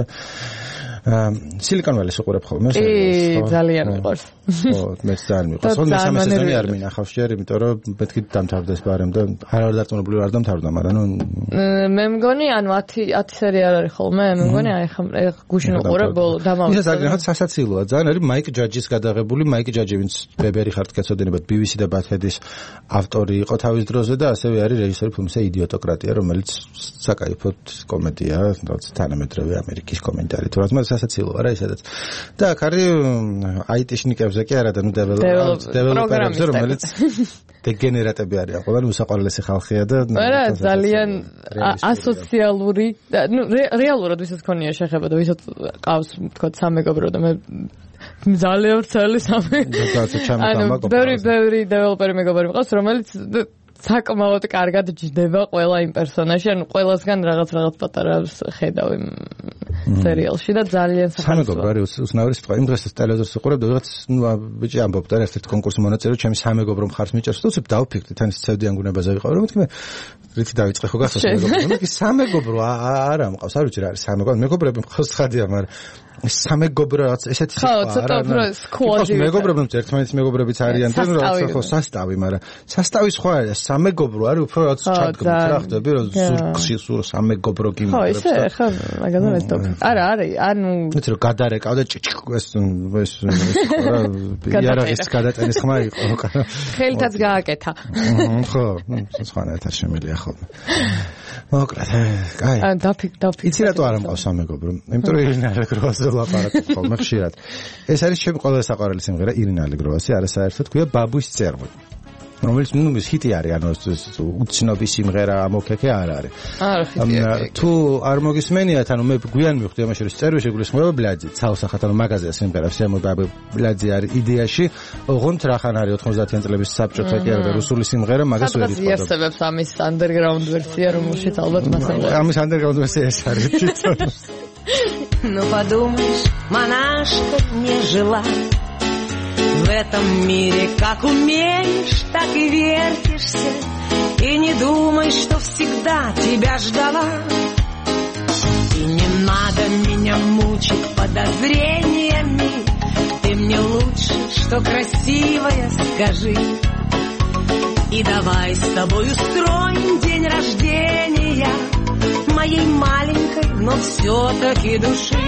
Silicon Valley-ს უყურებ ხოლმე? ძალიან მიყვარს. ხო, მეც ძალიან მიყვარს. ხო, მესამე სეზონი არ მინახავს ჯერ, იმიტომ რომ მეთქი დამთავრდეს ბარემ და არ დარწმუნებული ვარ დამთავრდა, მაგრამ ნუ მე მგონი, ანუ 10 სერია არ არის ხოლმე, მე მგონი აი ხა გუშინ უყურებ ბოლო დამავიწყე. ის ძალიან სასაცილოა, ძალიან არის Mike Judge-ის გადაღებული, Mike Judge, ვინც ბებერი ხართ კეცოდინებათ, BBC და Buthead-ის ავტორი იყო თავის დროზე და ასევე არის რეჟისორი ფილმისა იდიოტოკრატია, რომელიც საკაიფოდ კომედია, რაც თანამედროვე ამერიკის კომენტარი. თუ რადგან სასაცილოა რა ისედაც. და აქ არის IT-შნიკებზე კი არა და ნუ დეველოპერებზე, რომელიც დეგენერატები არიან. ყველა უსაყვარლესი ხალხია და არა ძალიან ასოციალური და ნუ რეალურად ვისაც ქონია შეხება და ვისაც ყავს თქვა სამეგობრო და მე ძალიან ვრცელი სამეგობრო. ბევრი დეველოპერი მეგობარი მყავს, რომელიც საკმაოდ კარგად ჯდება ყველა იმ პერსონაჟი, ანუ ყველასგან რაღაც პატარა ხედავ იმ სერიალში და ძალიან სამეგობრო არის უცნაური სიტყვა. იმ დღეს ტელევიზორს უყურებ და ვიღაც ბიჭი ამბობდა რა ერთ კონკურსში მონაწილე, ჩემი სამეგობრო მხარს მიჭერს და უცებ დავფიქრდი, თან ის ცევდიან გუნებაზე ვიყავ, რომ მეთქი მე რითი დავიწყე ხო გახსოვს მეგობრო. მე სამეგობრო არა მყავს, არ ვიცი რა არის სამეგობრო. მეგობრები მყავს ხადია, მაგრამ სამეგობრო რაღაც ესეთი სიტყვა არა. ხო, ცოტა უფრო სკუადი. მეგობრებიც ერთმანეთის მეგობრებიც არიან და რაღაც ხო სასტავი, მაგრამ სასტავი სხვა არის. სამეგობრო არის უფრო რაღაც ჩადგმით რა ხდები, რომ ზურგში სულ სამეგობრო გიმებრებს. ხო, ისე ხა მაგაზე მე ვთქვი. არა, არის, ანუ მეც რომ გადარეკავ და ეს რა იარაღის გადატანის ხმა იყო. ხელითაც გააკეთა. ხო, სხვანაირად შემიძლია ხოლმე. მოკლედ, კაი. დაფიქრე. იცი რატო არ ამყავს სამეგობრო? იმიტომ რომ ირინა ალეგროვას ლაპარაკობ ხოლმე ხშირად. ეს არის ჩემი ყველაზე საყვარელი სიმღერა ირინა ალეგროვასი, არასაერთოდ ქვია ბაბუის წერმი. რომელიც ნუ ის ჰიტი არის, ანუ უცნობი სიმღერა ამოქექე არ არის. არა, თუ არ მოგისმენიათ, ანუ მე გვიან მივხვდი ამაში რომ წერვი შეგვიძლია ბლაძი, ცალსახად ანუ მაგაზია სიმღერა, შემო ბლაძი არის იდეაში, ოღონდ რახან არის 90-იან წლების საბჭოთა კი არა და რუსული სიმღერა, მაგას ვერ იცოდი. იარსებებს ამის underground ვერსია, რომელშიც ალბათ მასალა. ამის underground ვერსია ეს არის თვითონ. Ну подумаешь, монашка не жила. В этом мире как умеешь, так и вертишься. И не думай, что всегда тебя ждала. И не надо меня мучить подозрениями. Ты мне лучше, что красивая, скажи. И давай с тобой устроим день рождения моей маленькой, но все-таки души.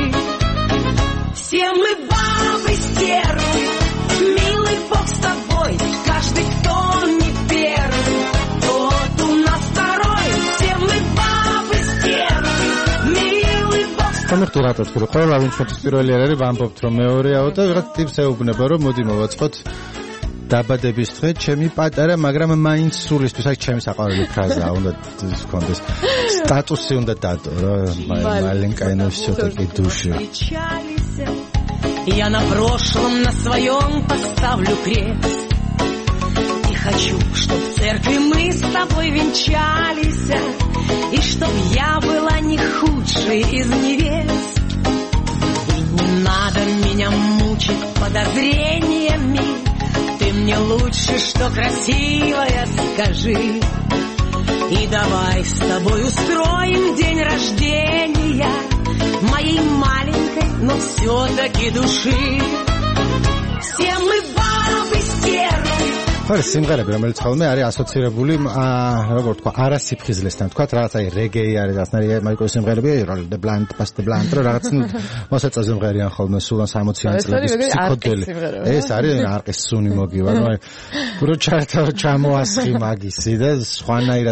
Все мы бабы стервы, милый Бог с тобой. Каждый, кто не первый, тот у нас второй. Все мы бабы стервы, милый Бог с тобой. Комментатор, что ყველა ვინც ჩვენთვის პირველი არის, ვამბობთ რომ მეორეაო და ვიღაც ტიპს ეუბნება რომ მოდი მოვაწყოთ დაბადების დღე ჩემი პატარა, მაგრამ მაინც სულისთვის აი ჩემი საყვარელი ფრაზაა, უნდა გქონდეს. სტატუსი უნდა დადო რა, маленькая, но всё-таки душа. Я на прошлом, на своем поставлю крест. И хочу, чтоб в церкви мы с тобой венчались, и чтоб я была не худшей из невест. И не надо меня мучить подозрениями. Ты мне лучше, что красивая, скажи. И давай с тобой устроим день рождения моей маленькой, но все-таки души. Все мы бабы стервы. ხარ სიმღერები რომელიც ხოლმე არის ასოცირებული როგორ თქვა არასიფხიზლესთან თქვა რაღაც აი რეგეი არის ასნარი მაიკროს სიმღერები როლ დე ბლანტ პას დე ბლანტ რაღაც მოსაწა სიმღერიან ხოლმე სულ 60-იან წლების ფსიქოდელი ეს არის არყის სუნი მოგივა ნუ პრო ჩარტა ჩამოასხი მაგისი და სხვანაირად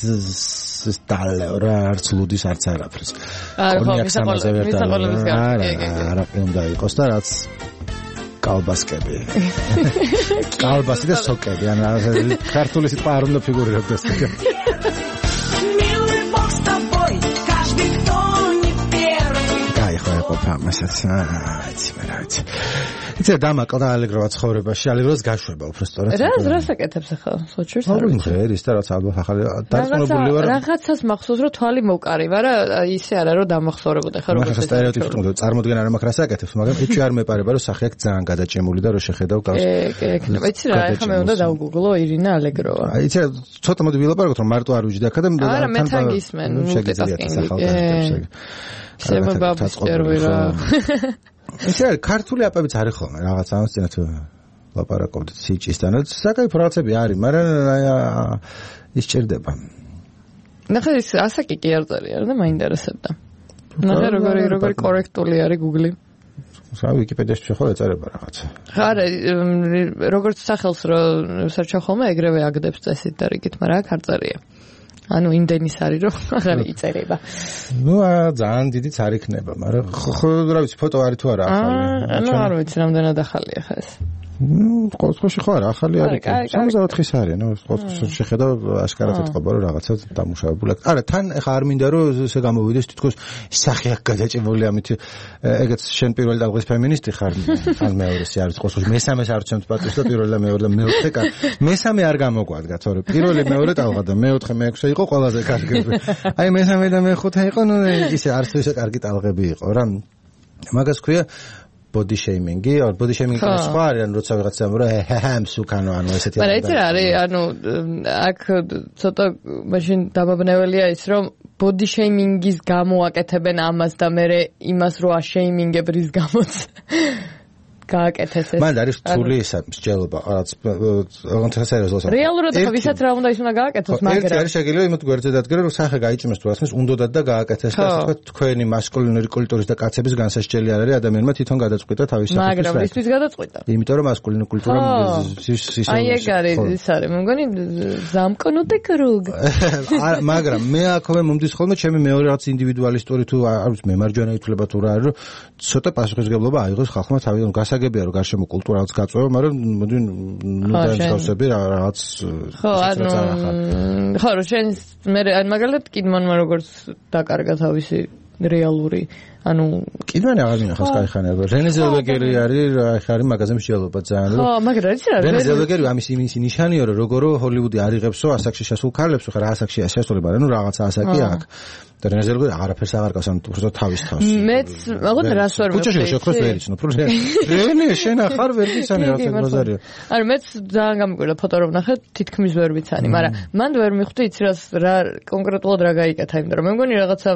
სტალე რა არც ლუდის არც არაფერს კონიაკს ამაზე ვერ არა უნდა იყოს და რაც კალბასკები. კალბასი და სოკები, ან ქართული სიტყვა არ უნდა ფიგურირებდეს. Милый Бог с тобой, каждый, кто не первый. Кай, ხოე ყოფა მასაც. იცი. იცი დამაკლდა ალეგროვა ცხოვრებაში, ალეგროს გაშვება უფრო სწორად. რა საკეთებს ახლა? სოჩურს არ ვიცი. ღერის და რაც ალბათ ახალი დარწმუნებული ვარ. რაღაცას მახსოვს რომ თვალი მოვკარივა რა, ისე არა რომ დამახსოვრებოდა ხა როგორც ეს სტერეოტიპი თქო, წარმოდგენა რა მაქვს საკეთებს, მაგრამ ეჭვი არ მეპარება რომ სახე აქ ძალიან გადაჭემული და რომ შეხედავ გავს. იცი რა, ახლა მე უნდა დავგუგლო ირინა ალეგროვა. იცი ცოტა მოდი ვილაპარაკოთ რომ მარტო არ ვიჯდა აქ და არა მე თან გისმენ, შეგიძლიათ ახალგაზრდებს. შემო ბაბის წერვი რა. ისე ქართული აპებიც არის ხოლმე რაღაც ამას წინათ ლაპარაკობდით სიჭისთანაც საკაიფო რაღაცები არის მაგრამ ის ჭირდება ნახე ის ასაკი კი არ წერია და მაინტერესებდა ნახე როგორი კორექტული არის Google-ი რა ვიკიპედიაში შეხვალ ეწერება რაღაცა არა როგორც სახელს რო სერჩა ხოლმე ეგრევე აგდებს წესით და რიგით მაგრამ აქ არ წერია ანუ იმდენის არის რომ აღარ იწერება. ნუ ძალიან დიდიც არ იქნება, მაგრამ ხო რა ვიცი ფოტო არის თუ არა ახალი. ანუ არ ვიცი რამდენად ახალია ხა ეს. ნუ ყოველთვის ხო არა ახალი არის. 64-ის არის, ნუ ყოველთვის შეხედავ აშკარად ეთყობა რომ რაღაცა დამუშავებული აქვს. არა, თან ეხა არ მინდა რომ ესე გამოვიდეს თითქოს სახე აქ გადაჭიმული ამით ეგეც შენ პირველი დაღვის ფემინისტი ხარ, თან მეორესი არის ყოველთვის მესამეს არ ვცემთ პატივს და პირველი და მეორე და მეოთხე კარ. მესამე არ გამოგვადგა, თორე პირველი მეორე ტალღა და მეოთხე მეექვსე იყო ყველაზე კარგები. აი მესამე და მეხუთე იყო, ნუ ისე არც ისე კარგი ტალღები იყო რა. მაგას ქვია body shaming-ი, or body shaming-ი სხვა არის, ან როცა ვიღაცა ამბობ, მსუქანო, ანუ ესეთი მაგრამ იცი რა არის, ანუ აქ ცოტა მაშინ დამაბნეველია ის, რომ body shaming-ის გამო აკეთებენ ამას და მე იმას რო აშეიმინგებ რის გამოც გააკეთეს ეს. მან არის რთული ისა მსჯელობა, რაც ოღონდ სერიოზულად. რეალურად ხა ვისაც რა უნდა ის უნდა გააკეთოს, მაგრამ ერთი არის შეგიძლია იმათ გვერდზე დადგება, რომ სახე გაიჭიმეს თუ ასმის უნდათ და გააკეთეს და ასე ვთქვათ, თქვენი მასკულინური კულტურის და კაცების განსაჯელი არ არის ადამიანმა თვითონ გადაწყვიტა თავის სახის. მაგრამ ისთვის გადაწყვიტა. იმიტომ რომ მასკულინური კულტურა ისე აი ეგ არის ის არის, მე მგონი ზამკონუტე კრუგ. მაგრამ მე აქვე მომდის ხოლმე ჩემი მეორე რაღაც ინდივიდუალისტური თუ არ ვიცი მემარჯვენე ითვლება თუ რა არის, რომ ცოტა პასუხისმგებლობა აიღოს ხალხმა თავიდან გასაგებია რომ გარშემო კულტურალს გაწევა, მაგრამ მოდი ნუ დაემსგავსები რაღაც ხო, ანუ ხო, შენ მე მაგალითად კიდმანმა როგორც დაკარგა თავისი რეალური ანუ კიდმანი აღარ მინახავს кайხანება. რენე ზელბეგერი არის, ხა არის მაგაზე მსჯელობა ძალიან. ხო, მაგრამ იცი რა, რენე ზელბეგერი ამის ნიშანია, რომ როგორ ჰოლივუდი არიღებსო ასაკში შესულ ქალებს, ხა რა ასაკშია შესული, მაგრამ ნუ რაღაცა ასაკი აქვს. და რენე ზელბეგერი აღარაფერს აღარ გავს, ანუ უბრალოდ თავის თავს. მეც მაგოდ რას ვერ მოვხდი. ქუჩაში შეხვდეს ვერ იცნობ, რენე შენ ახარ ვერ ვიცანი რაღაცა ბაზარია. არა, მეც ძალიან გამიკვირდა ფოტო რომ ნახე, თითქმის ვერ ვიცანი, მაგრამ მანდ ვერ მივხვდი იცი რა კონკრეტულად რა გაიკეთა, იმიტომ რომ მე მგონი რაღაცა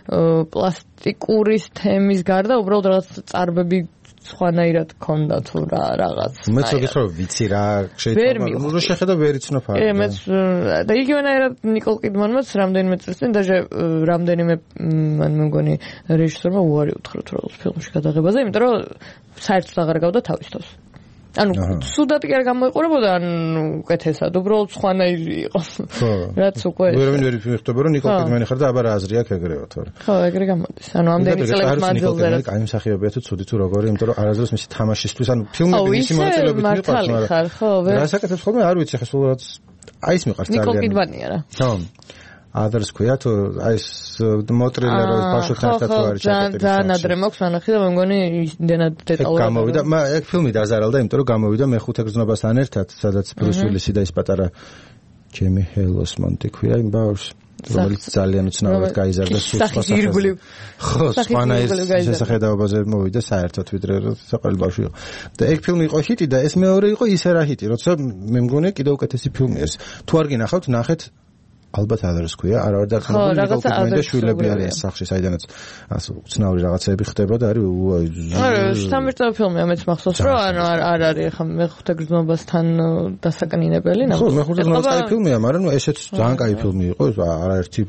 პლასტიკური თემის გარდა უბრალოდ რაღაც წარბები სხვანაირად ქონდა თუ რა რაღაც. მეც ვიგიცხრო ვიცი რა შეიძლება რომ შეხედა ვერ იცნობ არა. მეც და იგივენაირად ნიკოლ კიდმანმაც რამდენიმე წელს წინ დაჟე რამდენიმე მან მგონი რეჟისორმა უარი უთხრა თუ რა ფილმში გადაღებაზე, იმიტომ რომ საერთოდ აღარ გავდა თავის თავს. ანუ სუდად კი არ გამოიყურებოდა, ან უკეთესად, უბრალოდ სხვანაირი იყო. რაც უკვე ვერავინ ვერ იხტება რომ ნიკოლ კიდმანი ხარ და აბა რა აზრი აქვს ეგრევა თორე. ხო, ეგრე გამოდის. ანუ ამდენი წლების მანძილზე რა. აი მსახიობია თუ ცუდი თუ როგორი, იმიტომ რომ არასდროს მისი თამაშისთვის, ანუ ფილმები მისი მონაწილეობით მიყვარს, მაგრამ რა საკეთებს ხოლმე არ ვიცი, ხა სულ რაც აი ეს მიყვარს ძალიან. ნიკოლ კიდმანია რა. ხო. Others ქვია თუ აი ეს მოტრილეროს ბავშვთან ერთად თუ არის ჩაკეტილი. ძალიან ადრე მაქვს ნანახი და მე მგონი იმდენად დეტალურად გამოვიდა. ეგ ფილმი დაზარალდა, იმიტომ რომ გამოვიდა მეხუთე გრძნობასთან ერთად, სადაც ბრუს უილისი და ის პატარა ჯემი ჰელოსმონტი ქვია იმ ბავშვს, რომელიც ძალიან უცნაურად გაიზარდა სულ სხვა სახეზე. ხო, სხვანაირ შესახედაობაზე მოვიდა საერთოდ ვიდრე საყოველთაო ბავშვი იყო. და ეგ ფილმი იყო ჰიტი და ეს მეორე იყო ისე რა ჰიტი, როცა მე მგონია კიდევ უკეთესი ფილმი არის. თუ არ გინახავთ, ნახეთ ალბათ Others ქვია, არა ვარ დარწმუნებული, ნიკოლ კიდმანი და შვილები არის სახში, საიდანაც ასე უცნაური რაღაცები ხდება და არის არა, სამერთო ფილმია, მეც მახსოვს, რომ არ არის ხა მეხუთე გრძნობასთან დასაკნინებელი, ხო, მეხუთე გრძნობას კაი ფილმია, მაგრამ ესეც ძალიან კაი ფილმი იყო, არაერთი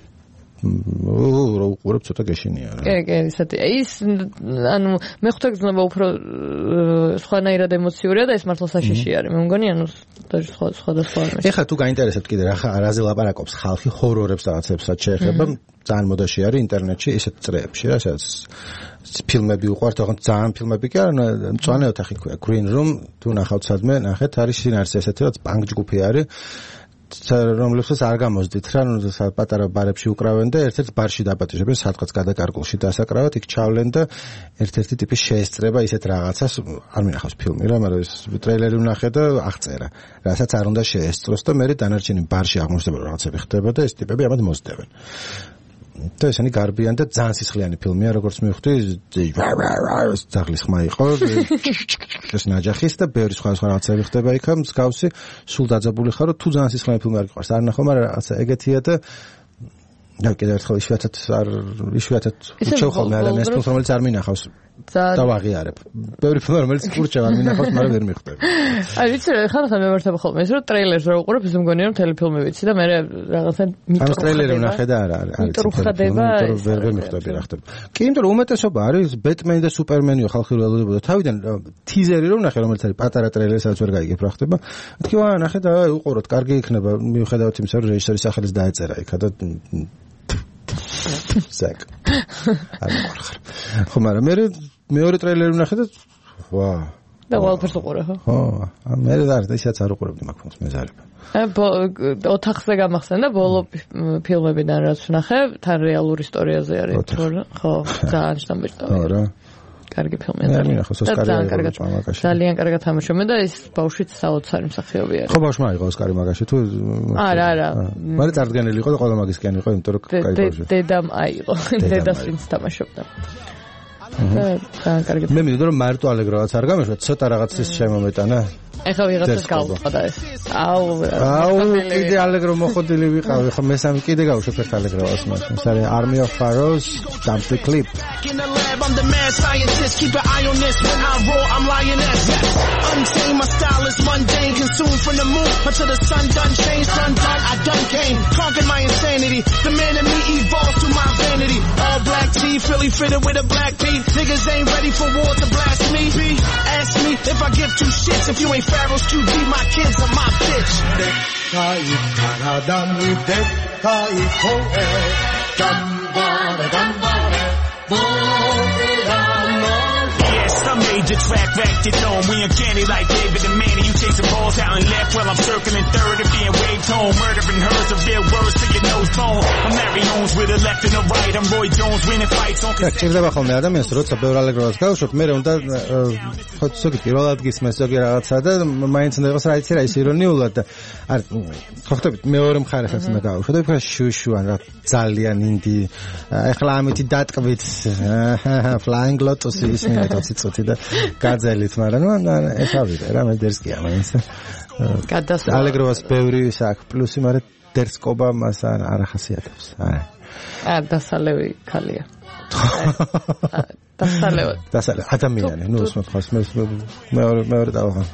რო უყურებ ცოტა გეშინია რა. კი, ისეთი. ის ანუ მეხუთე გრძნობა უფრო სხვანაირად ემოციურია და ეს მართლა საშიში არის. მე მგონი ანუ სხვადასხვა არის. ეხლა თუ გაინტერესებთ კიდე რაზე ლაპარაკობს ხალხი ჰორორებს რაღაცებსაც შეეხება, ძალიან მოდაში არის ინტერნეტში ისეთ წრეებში რა, სადაც ფილმები უყვართ, თქო ძალიან ფილმები კი არა, მწვანე ოთახი ქვია, Green Room, თუ ნახავთ სადმე, ნახეთ, არის სინარისი ესეთი, რაც პანკ ჯგუფი არის. რომლებსაც არ გამოსდით რა, ნუ პატარა ბარებში უკრავენ და ერთ-ერთ ბარში დაპატიჟებენ, სადღაც გადაკარგულში დასაკრავად, იქ ჩავლენ და ერთ-ერთი ტიპი შეესწრება ისეთ რაღაცას, არ მინახავს ფილმი რა, მაგრამ ეს ტრეილერი ვნახე და აღწერა, რასაც არ უნდა შეესწროს და მე დანარჩენი ბარში აღმოჩნდება რომ რაღაცები ხდება და ეს ტიპები ამათ მოსდებენ. და ესენი გარბიან და ძალიან სისხლიანი ფილმია, როგორც მივხვდი, ძაღლის ხმა იყო, ეს ნაჯახის და ბევრი სხვა რაღაცები ხდება იქ, მსგავსი, სულ დაძაბული ხარ, თუ ძალიან სისხლიანი ფილმი არ გიყვარს, არ ნახო, მაგრამ რაღაცა ეგეთია და და კიდევ ერთხელ იშვიათად უჩვევ ხოლმე ადამიანს ფილმს, რომელიც არ მინახავს და ვაღიარებ. ბევრი ფილმი, რომელიც გურჩევ არ მინახავს, მაგრამ ვერ მიხვდები. აი ვიცი რა, ხანახან მემართება ხოლმე ეს რომ ტრეილერს რო უყურებ, ის მგონია რომ ტელეფილმი ვიცი და მე რაღაცა მიტრუხდება. ტრეილერი ვნახე და არა, მიტრუხდება, ვერ მიხვდები რა ხდება. კი, იმიტომ რომ უმეტესობა არის ბეტმენი და სუპერმენიო ხალხი რო ელოდებოდა. თავიდან ტიზერი რო ვნახე, რომელიც არის პატარა ტრეილერი, სადაც ვერ გაიგებ რა ხდება. მეთქი ვა, ნახე და უყუროთ, კარგი იქნება, მიუხედავად იმისა, რომ რეჟისორის სახელიც დაეწერა იქა და ზაკ. ხო, მაგრამ მეორე ტრეილერი ვნახე და ვა. და ყველაფერს უყურე ხო? ხო, მე და ისაც არ უყურებდი მაგ ფილმს მეზარება. ოთახზე გამახსენდა ბოლო ფილმებიდან რაც ვნახე, თან რეალური ისტორიაზე არის, ხო, ძალიან შთამბეჭდავი. ხო რა. კარგი ფილმია. ძალიან კარგად თამაშობენ და ის ბავშვიც საოცარი მსახიობი არის. ხო, ბავშვმა აიღო ოსკარი მაგაში თუ არა. მაგრამ წარდგენილი იყო და ყველა მაგისკენ იყო, იმიტომ რომ კაი ბავშვი. დედამ აიღო. დედას ვინც თამაშობდა. ძალიან კარგი. მე მინდოდა რომ მარტო ალეგროვაც არ გამეშვა, ცოტა რაღაცის შემომეტანა. ეხლა ვიღაცას გავუწყდა ეს. აუ, კიდე ალეგრო მოხდილი ვიყავი, ხო მესამე კიდე გავუშვებ ერთ ალეგროვას მას. ეს არის Army of Pharaohs, Dump the Clip. I'm the mad scientist, keep an eye on this. When I roar, I'm lioness. Untamed, my style is mundane, consumed from the moon until the sun done changed. Sun done, I done came, conquered my insanity. The man in me evolved through my vanity. All black tee, Philly fitted with a black beat. Niggas ain't ready for war to blast me. Ask me if I give two shits. If you ain't Pharaoh's QD, my kids are my bitch. Major track back to dome. We uncanny like David and Manny. You chasing balls out and left while I'm circling third and being waved home. Murdering hers of real words to your nose bone. I'm Larry Holmes with a left and a right. I'm Roy Jones winning fights on. ჭირდება ხოლმე ადამიანს, როცა ბევრ ალეგროვას გავუშვებ, მე უნდა ხო ცოტა პირველად გისმეს ზოგი რაღაცა და მაინც უნდა იყოს რა იცი რა ის ირონიულად და არ ხო ხტებით მეორე მხარესაც უნდა გავუშვებ და ვფიქრე შუშუან რა ძალიან ინდი ეხლა ამითი დატკბით Flying Lotus ის მინდა ცოტა და გაძელით, მაგრამ ეს ავიდე რა მე დერსკია მაინც. გადასვლა. ალეგროვას ბევრი აქვს პლუსი, მაგრამ დერსკობა მას არ ახასიათებს. დასალევი ქალია. დასალევი ადამიანი, ნუ ისმოთ ხოს მეორე დავახან.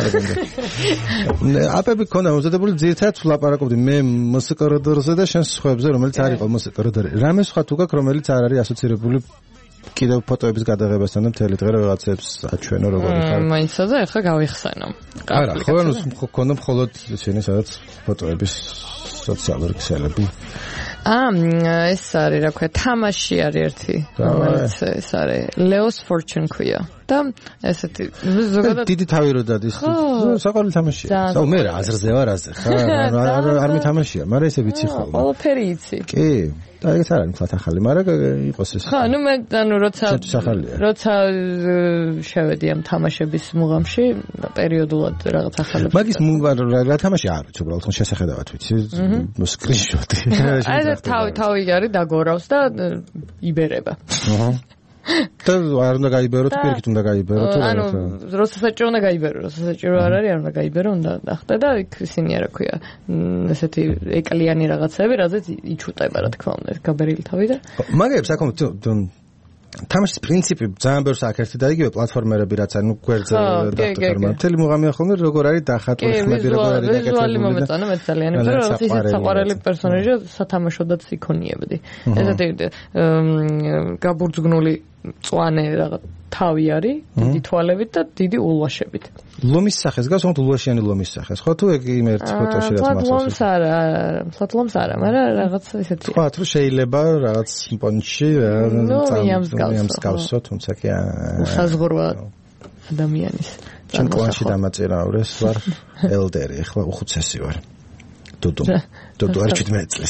აპები ქონდა მომზადებული ძირითადად ვლაპარაკობდი მე მუსიკოროდორზე და შენ სხვებზე, რომელიც არ იყო მუსიკოროდორი. რამე სხვა თუ გაქვს, რომელიც არ არის ასოცირებული კიდევ ფოტოების გადაღებასთან და მთელი დღე რაღაცებს აჩვენო როგორი ხარ. მაინცაზე ახლა გავიხსენო. არა, ხო კონდა მხოლოდ ისინი სადაც ფოტოების სოციალური ქსელები. ეს არის რა ქვია, თამაში არის ერთი, რომელიც ეს არის Leo's Fortune ქვია. და ესეთი ზოგადად დიდი თავი რო დადის. საყვარელი თამაშია. მე რა აზრზე ვარ აზე. არ მითამაშია, მაგრამ ესე ვიცი ხოლმე. ყველაფერი იცი. კი. და ეს არ არის მთლად ახალი, მაგრამ იყოს ეს. ხო, მე როცა შევედი ამ თამაშების მუღამში, პერიოდულად რაღაც ახალებს. მაგის რა თამაში არ ვიცი, უბრალოდ შესახედავად ვიცი. სკრინშოტი. აი და თავი არის დაგორავს და იბერება. და არ უნდა გაიბეროთ, პირიქით უნდა გაიბეროთ. ანუ როცა საჭირო უნდა გაიბერო, როცა საჭირო არ არის, არ უნდა გაიბერო, უნდა ახტა და იქ ისინი რა ქვია, ესეთი ეკლიანი რაღაცები, რაზეც იჩუტება რა თქმა უნდა, გაბერილი თავი და მაგებს აკომთ თამაშის პრინციპი ძალიან ბევრს აქ და იგივე პლატფორმერები რაც ანუ გვერდზე დაფტერმა. მთელი მუღამია ხოლმე როგორ არის დახატული ხმები, როგორ არის დაკეთებული. ვიზუალი მომეწონა მე ძალიან, იმიტომ რომ რაღაც ისეთ საყვარელი პერსონაჟია სათამაშოდაც იქონიებდი. ესეთი გაბურძგნული მწვანე რაღაც თავი არის, დიდი თვალებით და დიდი ულვაშებით. ლომის სახეს გავს, თუმცა ულვაშიანი ლომის სახეს. ხო თუ ეგ იმ ერთ ფოტოში რაც მახსოვს. ლომს არა, მაგრამ რაღაც ისეთი. თქვა რომ შეიძლება რაღაც პონჩი მსგავსო, თუმცა კი უსაზღვროა ადამიანის. ჩემ კლანში დამაწირავდეს ვარ ელდერი, ახლა უხუცესი ვარ. დუდუ არ 17 წლის.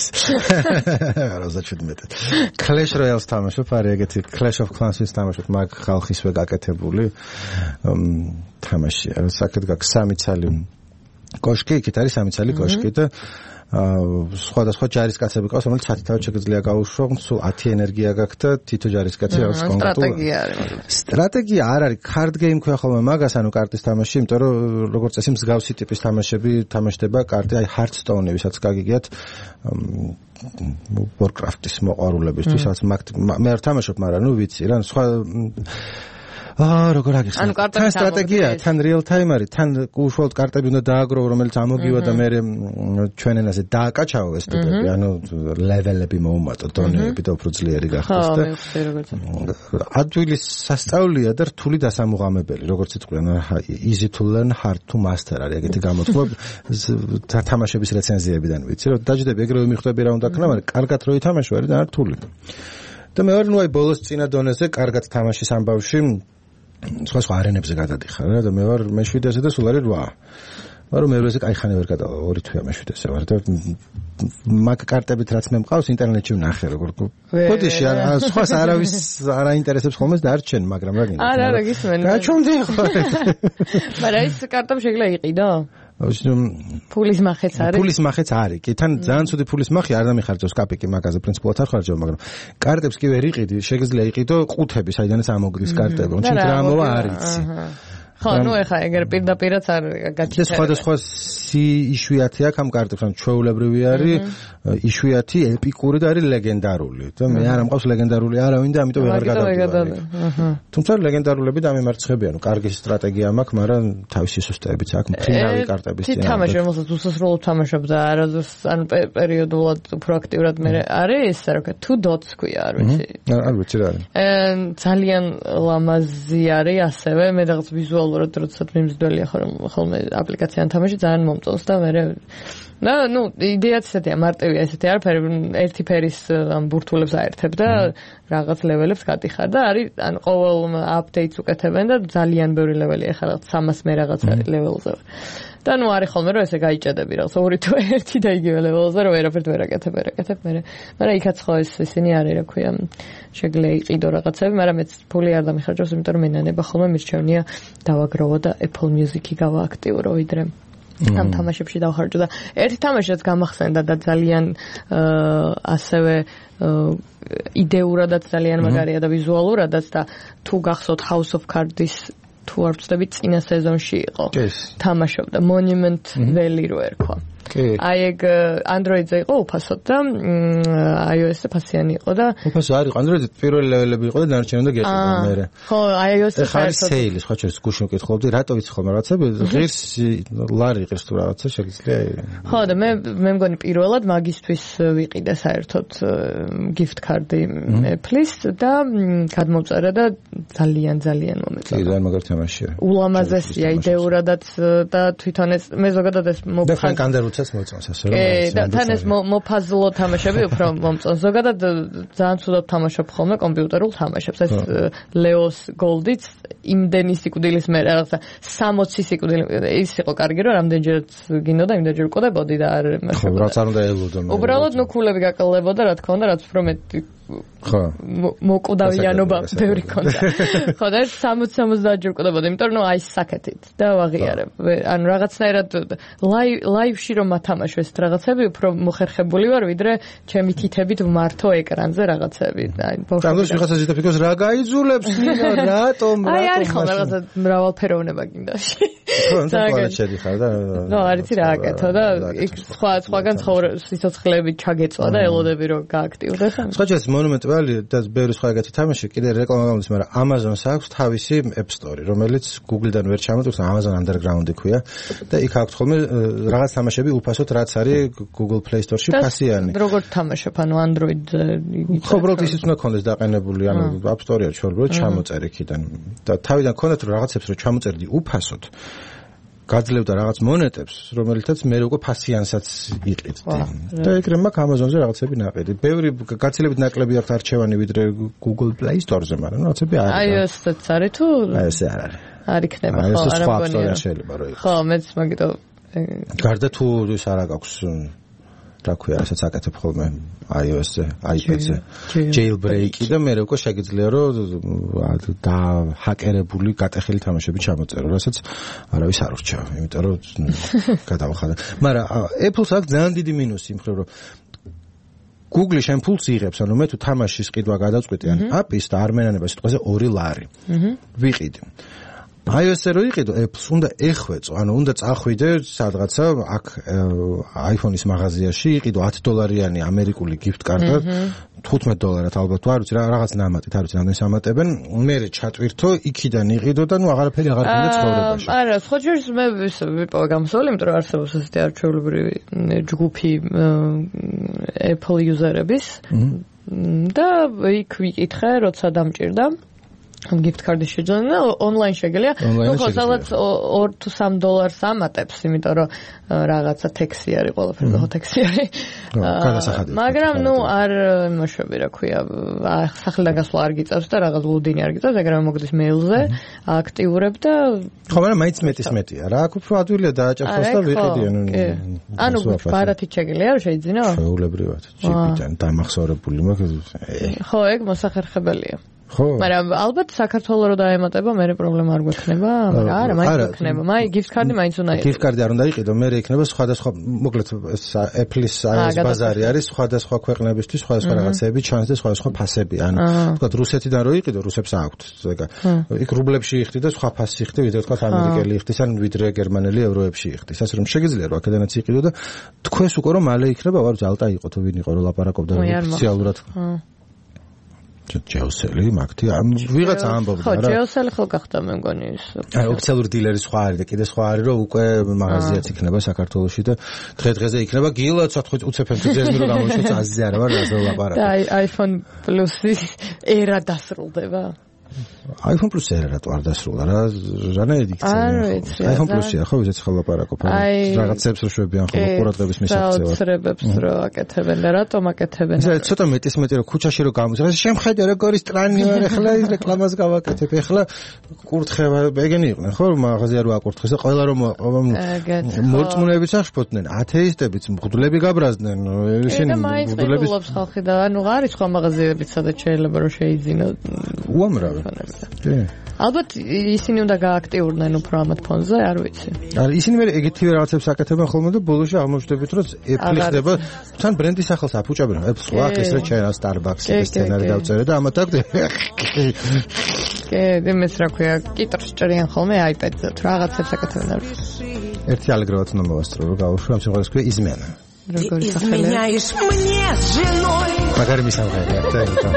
37. Clash Royale-ს თამაშობ, არის ეგეთი Clash of Clans-ის თამაშობ, მაგ ხალხისვე გაკეთებული თამაშია. საკეთ გაქვს 3 ცალი კოშკი, იქით არის 3 ცალი კოშკი და სხვადასხვა ჯარისკაცები ყავს, რომელიც 10 თავით შეგიძლია გაუშვო, სულ 10 ენერგია გაქვს და თითო ჯარისკაცი რაღაც კონკრეტული სტრატეგია არის. სტრატეგია არ არის, card game ქვია ხოლმე მაგას, ანუ კარტის თამაში, იმიტომ რომ როგორც წესი მსგავსი ტიპის თამაშები თამაშდება კარტი, აი Hearthstone-ი, ვისაც გაგიგიათ Warcraft-ის მოყვარულებისთვის, რაც მე არ თამაშობ, მაგრამ ნუ ვიცი რა, სხვა როგორ აგიხსნა? თან სტრატეგია, თან real time არის, თან უშუალოდ კარტები უნდა დააგროვო, რომელიც ამოგივა და მე ჩვენ ენაზე დააკაჩავო ეს ტიპები, ანუ ლეველები მოუმატო, დონეები და უფრო ძლიერი გახდეს და ადვილის სასწაულია და რთული დასამუღამებელი, როგორც იტყვიან, easy to learn, hard to master არის ეგეთი გამოთქმა თამაშების რეცენზიებიდან ვიცი, რომ დაждები ეგრევე მიხვდები რა უნდა ქნა, მაგრამ კარგად რო ითამაშო არის და რთული. და მე ვარ ნუ აი ბოლოს წინა დონეზე კარგად თამაშის ამბავში სხვა არენებზე გადადიხარ რა და მე ვარ მე-7-ზე და სულ არის 8. მაგრამ მე როზე кайხანი ვერ გადავა 2 თვეა მე-7-ზე ვარ და მაგ კარტებით რაც მე მყავს ინტერნეტში ვნახე როგორ ბოდიში სხვას არავის არ აინტერესებს ხოლმე და არ ჩენ მაგრამ რა გინდა არა გისმენ გაჩვენდი ხო მაგრამ ეს კარტები შეგიძლია იყიდო ფულის მახეც არის ფულის მახეც არის კი თან ძალიან ცუდი ფულის მახი არ დამიხარჯოს კაპიკი მაგაზე პრინციპულად არ ხარჯავ მაგრამ კარტებს კი ვერ იყიდი შეგიძლია იყიდო ყუთები საიდანაც ამოგდის კარტები თუმცა რა მოვა არ იცი ხო, ნუ ეხა ეგერ პირდაპირაც არ გაჩნდა. ეს სხვადასხვა იშვიათი აქვს ამ კარტებს, ან ჩვეულებრივი არის, იშვიათი, ეპიკური და არის ლეგენდარული. და მე არ ამყავს ლეგენდარული არავინ და ამიტომ ვეღარ გადავდივარ. თუმცა ლეგენდარულები დამემარცხებიან, კარგი სტრატეგია მაქვს, მაგრამ თავისი სუსტეებიც აქვს, მფრინავი კარტების წინაშე. თამაში რომელსაც უსასრულოდ თამაშობ და არადოს ან პერიოდულად უფრო აქტიურად მე არის, რა ვქო, two dots ქვია, არ ვიცი. არ ვიცი რა არის. ძალიან ლამაზი არის ასევე, მე რაღაც ვიზუალ როდესაც მიმზდველია ხოლმე აპლიკაციან თამაში ძალიან მომწონს და მე ნუ იდეაც ესეთია მარტივია ესეთი არაფერი ერთი ფერის ამ ბურთულებს აერთებ და რაღაც ლეველებს გადიხარ და არის ან ყოველ აპდეიტს უკეთებენ და ძალიან ბევრი ლეველია ახლა 300 მე რაღაც ლეველზე და ნუ არის ხოლმე რომ ესე გაიჭედები რაღაც 2 თუ 1 და იგივე ლეველზე რომ ვერაფერთ ვერ აკეთებ მე მაგრამ იქაც ხო ისინი არის რა ქვია შეგლე იყიდო რაღაცები მაგრამ მეც ფული არ დამიხარჯავს იმიტომ რომ მე ნანება ხოლმე მირჩევნია დავაგროვო და Apple Music-ი გავააქტიურო ვიდრე ამ თამაშებში დავხარჯო და ერთი თამაშიც გამახსენდა და ძალიან ასევე იდეურადაც ძალიან მაგარია და ვიზუალურადაც და თუ გახსოვთ House of Cards-ის თუ არ ვცდები წინა სეზონში იყო თამაშობდა Monument Valley რო ერქვა აი ეგ Android-ზე იყო უფასოდ და iOS-ზე ფასიანი იყო და უფასო არ იყო Android-ზე პირველი ლეველები იყო და დანარჩენი უნდა გეყიდო მე ხო iOS-ზე საერთოდ სეილის ხო შეიძლება გუშინ ვკითხულობდი რატო ვიცი ხოლმე რაღაცები ღირს ლარი ღირს თუ რაღაცა შეგიძლია ხო და მე მგონი პირველად მაგისთვის ვიყიდე საერთოდ gift card-ი Apple-ის და გადმოვწერა და ძალიან მომეწონა. ძალიან მაგარი თამაშია. ულამაზესია იდეურადაც და თვითონ ეს მე ზოგადად ეს და ფრანკ ანდერვუდსაც მოწონს ასე რომ და თან ეს მოფაზლო თამაშები უფრო მომწონს. ზოგადად ძალიან ცუდად თამაშობ ხოლმე კომპიუტერულ თამაშებს. ეს ლეოს გოლდიც იმდენი სიკვდილის მე რაღაცა 60 სიკვდილი ის იყო კარგი რომ რამდენჯერაც გინდოდა იმდენჯერ უყოდებოდი და არ ხო რაც არ უნდა ელოდო. უბრალოდ ნუ ქულები გაკლებოდა რა თქმა უნდა რაც უფრო მეტი ხო მოკუდავიანობა ბევრი ქონდა. ხო და 60-70 ჯერ ყოდებოდა, იმიტომ რომ აი საკეთით და ვაღიარებ. ანუ რაღაცნაირად ლაივში რომ მათამაშო ეს რაღაცები უფრო მოხერხებული ვარ, ვიდრე ჩემი თითებით ვმართო ეკრანზე რაღაცები. აი ბავშვებს ვიღაცა ზედა ფიქრობს რა გაიძულებს ნინო რატომ აი არის ხოლმე რაღაცა მრავალფეროვნება გინდა. ხო და შედიხარ და ნუ არიცი რა აკეთო და იქ სხვაგან სიცოცხლეები ჩაგეწვა და ელოდები რომ გააქტიურდეს. სხვაჯერს მონუმენტალი და ბევრი სხვა ეგეთი თამაში კიდე რეკლამა გამოდის, მაგრამ Amazon-ს აქვს თავისი App Store, რომელიც Google-დან ვერ ჩამოწევს, Amazon Underground-ი ქვია და იქ აქვს ხოლმე რაღაც თამაშები უფასოდ, რაც არის Google Play Store-ში ფასიანი. როგორ თამაშობ, ანუ Android-ზე? ხო, უბრალოდ ისიც უნდა ქონდეს დაყენებული, ანუ App Store-ია ჩვეულებრივად ჩამოწერ იქიდან. და თავიდან ქონდათ რომ რაღაცებს რო ჩამოწერდი უფასოდ გაძლევდა რაღაც მონეტებს, რომელთაც მე უკვე ფასიანსაც იყიდდი. და ეგრე მაქვს Amazon-ზე რაღაცები ნაყიდი. ბევრი გაცილებით ნაკლები აქვს არჩევანი ვიდრე Google Play Store-ზე, მაგრამ რაღაცები არის. iOS-ც არის თუ? iOS-ზე არ არის. არ იქნება, ხო, არ მგონია. შეიძლება რომ იყოს. ხო, მეც მაგიტო გარდა თუ ის არა გაქვს რა ქვია, რასაც აკეთებ ხოლმე iOS-ზე, iPad-ზე. Jailbreak-ი და მე უკვე შეგიძლია რომ და ჰაკერებული გატეხილი თამაშები ჩამოწერო, რასაც არავის არ ურჩევა, იმიტომ რომ გადავახადა. მაგრამ Apple-ს აქვს ძალიან დიდი მინუსი იმ მხრივ რომ Google-ი შენ ფულს იღებს, ანუ მე თუ თამაშის ყიდვა გადავწყვიტე ან API-ს და არ მენანება სიტყვაზე 2 ლარი. ვიყიდი. iOS-ზე რო იყიდო, Apple-ს უნდა ეხვეწო, ანუ უნდა წახვიდე სადღაცა აქ iPhone-ის მაღაზიაში, იყიდო $10 ამერიკული gift card-ი, $15 ალბათ არ ვიცი, რაღაც ნამატით, არ ვიცი, რამდენი სამატებენ, მე ჩატვირთო, იქიდან იყიდო და ნუ აღარაფერი აღარ გინდა ცხოვრებაში. არა, სხვა ჯერს მე ვიპოვე გამოსავალი, იმიტომ რომ არსებობს ესეთი არჩეულებრივი ჯგუფი Apple user-ების და იქ ვიკითხე, როცა დამჭირდა gift card-ი შეძენა online შეგელია. ნუ ხო სადაც $2 თუ $3 ამატებს, იმიტომ რომ რაღაცა ტექსი არის, ყველაფერზე ხო ტექსი არის. მაგრამ ნუ არ მოშვები რა ქვია, სახლიდან გასვლა არ გიწევს და რაღაც ლუდინი არ გიწევს, ეგრევე მოგდის მეილზე, აქტიურებ და ხო, მაგრამ მაინც მეტია რა, აქ უფრო ადვილია დააჭერხოს და ვიყიდი ანუ ბარათით შეგელია რომ შეიძინო? შეულებრივად, ჯიპიდან დამახსოვრებული მაქვს. ხო, ეგ მოსახერხებელია. ხო. მაგრამ ალბათ საქართველოს რო დაემატება, მე პრობლემა არ გვექნება, მაგრამ არა, მაინც გვექნება. მაინც gift card-ი მაინც უნდა იყოს. gift card-ი არ უნდა იყიდო, მე იქნება სხვადასხვა, მოკლედ Apple-ის iOS ბაზარი არის, სხვადასხვა ქვეყნებისთვის სხვადასხვა რაღაცები ჩანს და სხვადასხვა ფასები. ანუ თქვა რუსეთიდან რო იყიდო, რუსებს აქვთ. იქ რუბლებში იხდი და სხვა ფასი იხდი, ვიდრე თქვა ამერიკელი იხდის, ან ვიდრე გერმანელი ევროებში იხდის. ასე რომ შეგიძლია რომ აქედანაც იყიდო და თქვენს უკვე რომ მალე იქნება, ვარ ზალტა იყო თუ ვინ იყო რომ ლაპარაკობდა ოფიციალურად. ჯეოსელი მაგთი ვიღაცა ამბობდა რა. ხო, ჯეოსელი ხო გახდა მე მგონი ის. აი ოფიციალური დილერი სხვა არის და კიდე სხვა არის რომ უკვე მაღაზიაც იქნება საქართველოში და დღე-დღეზე იქნება გილაც უცებ-უცებ ძეზმი რომ გამოიშვას აზზე არა ვარ რაზე ლაპარაკობ. და iPhone Plus-ის ერა დასრულდება. iPhone Plus ერა რატო არ დასრულდა რა? რანაირად იქცევა? iPhone Plus-ია ხო ვიზეც ხალაპარაკობ. რაღაცებს რო შვებიან ხო ყურადღების მისაღწევად. საოცრებებს რო აკეთებენ და რატომ აკეთებენ? ეს ცოტა მეტი რომ ქუჩაში რო გამოდის. შემხედე როგორი სტრანი ვარ ახლა ის რეკლამას გავაკეთებ. ახლა კურთხევა ეგენი იყვნენ ხო მაღაზია რო აკურთხეს და ყველა რომ მორწმუნეებიც აღშფოთდნენ, ათეისტებიც, მღვდლები გაბრაზდნენ. ისინი მღვდლების ხალხი და ანუ არის სხვა მაღაზიებიც სადაც შეიძლება რომ შეიძინო. უამრავი. ალბათ ისინი უნდა გააქტიურდნენ უფრო ამათ ფონზე, არ ვიცი. არა, ისინი მე ეგეთივე რაღაცებს აკეთებენ ხოლმე და ბოლოში აღმოჩნდებით, რომ Apple ხდება, თან ბრენდის სახელს აფუჭებენ. Apple სხვა ესრე ჩაერა Starbucks-ის სცენარი დავწერე და ამათ აქვს. კი, მეც რა ქვია, კიტრს ჭრიან ხოლმე iPad-ზე, რაღაცებს აკეთებენ არ ვიცი. ერთი ალეგროვაც უნდა მოვასწრო, რომ გავუშვი ამ სიმღერას ქვია Измена. როგორი სახელია? მაგარი მისამღერია, და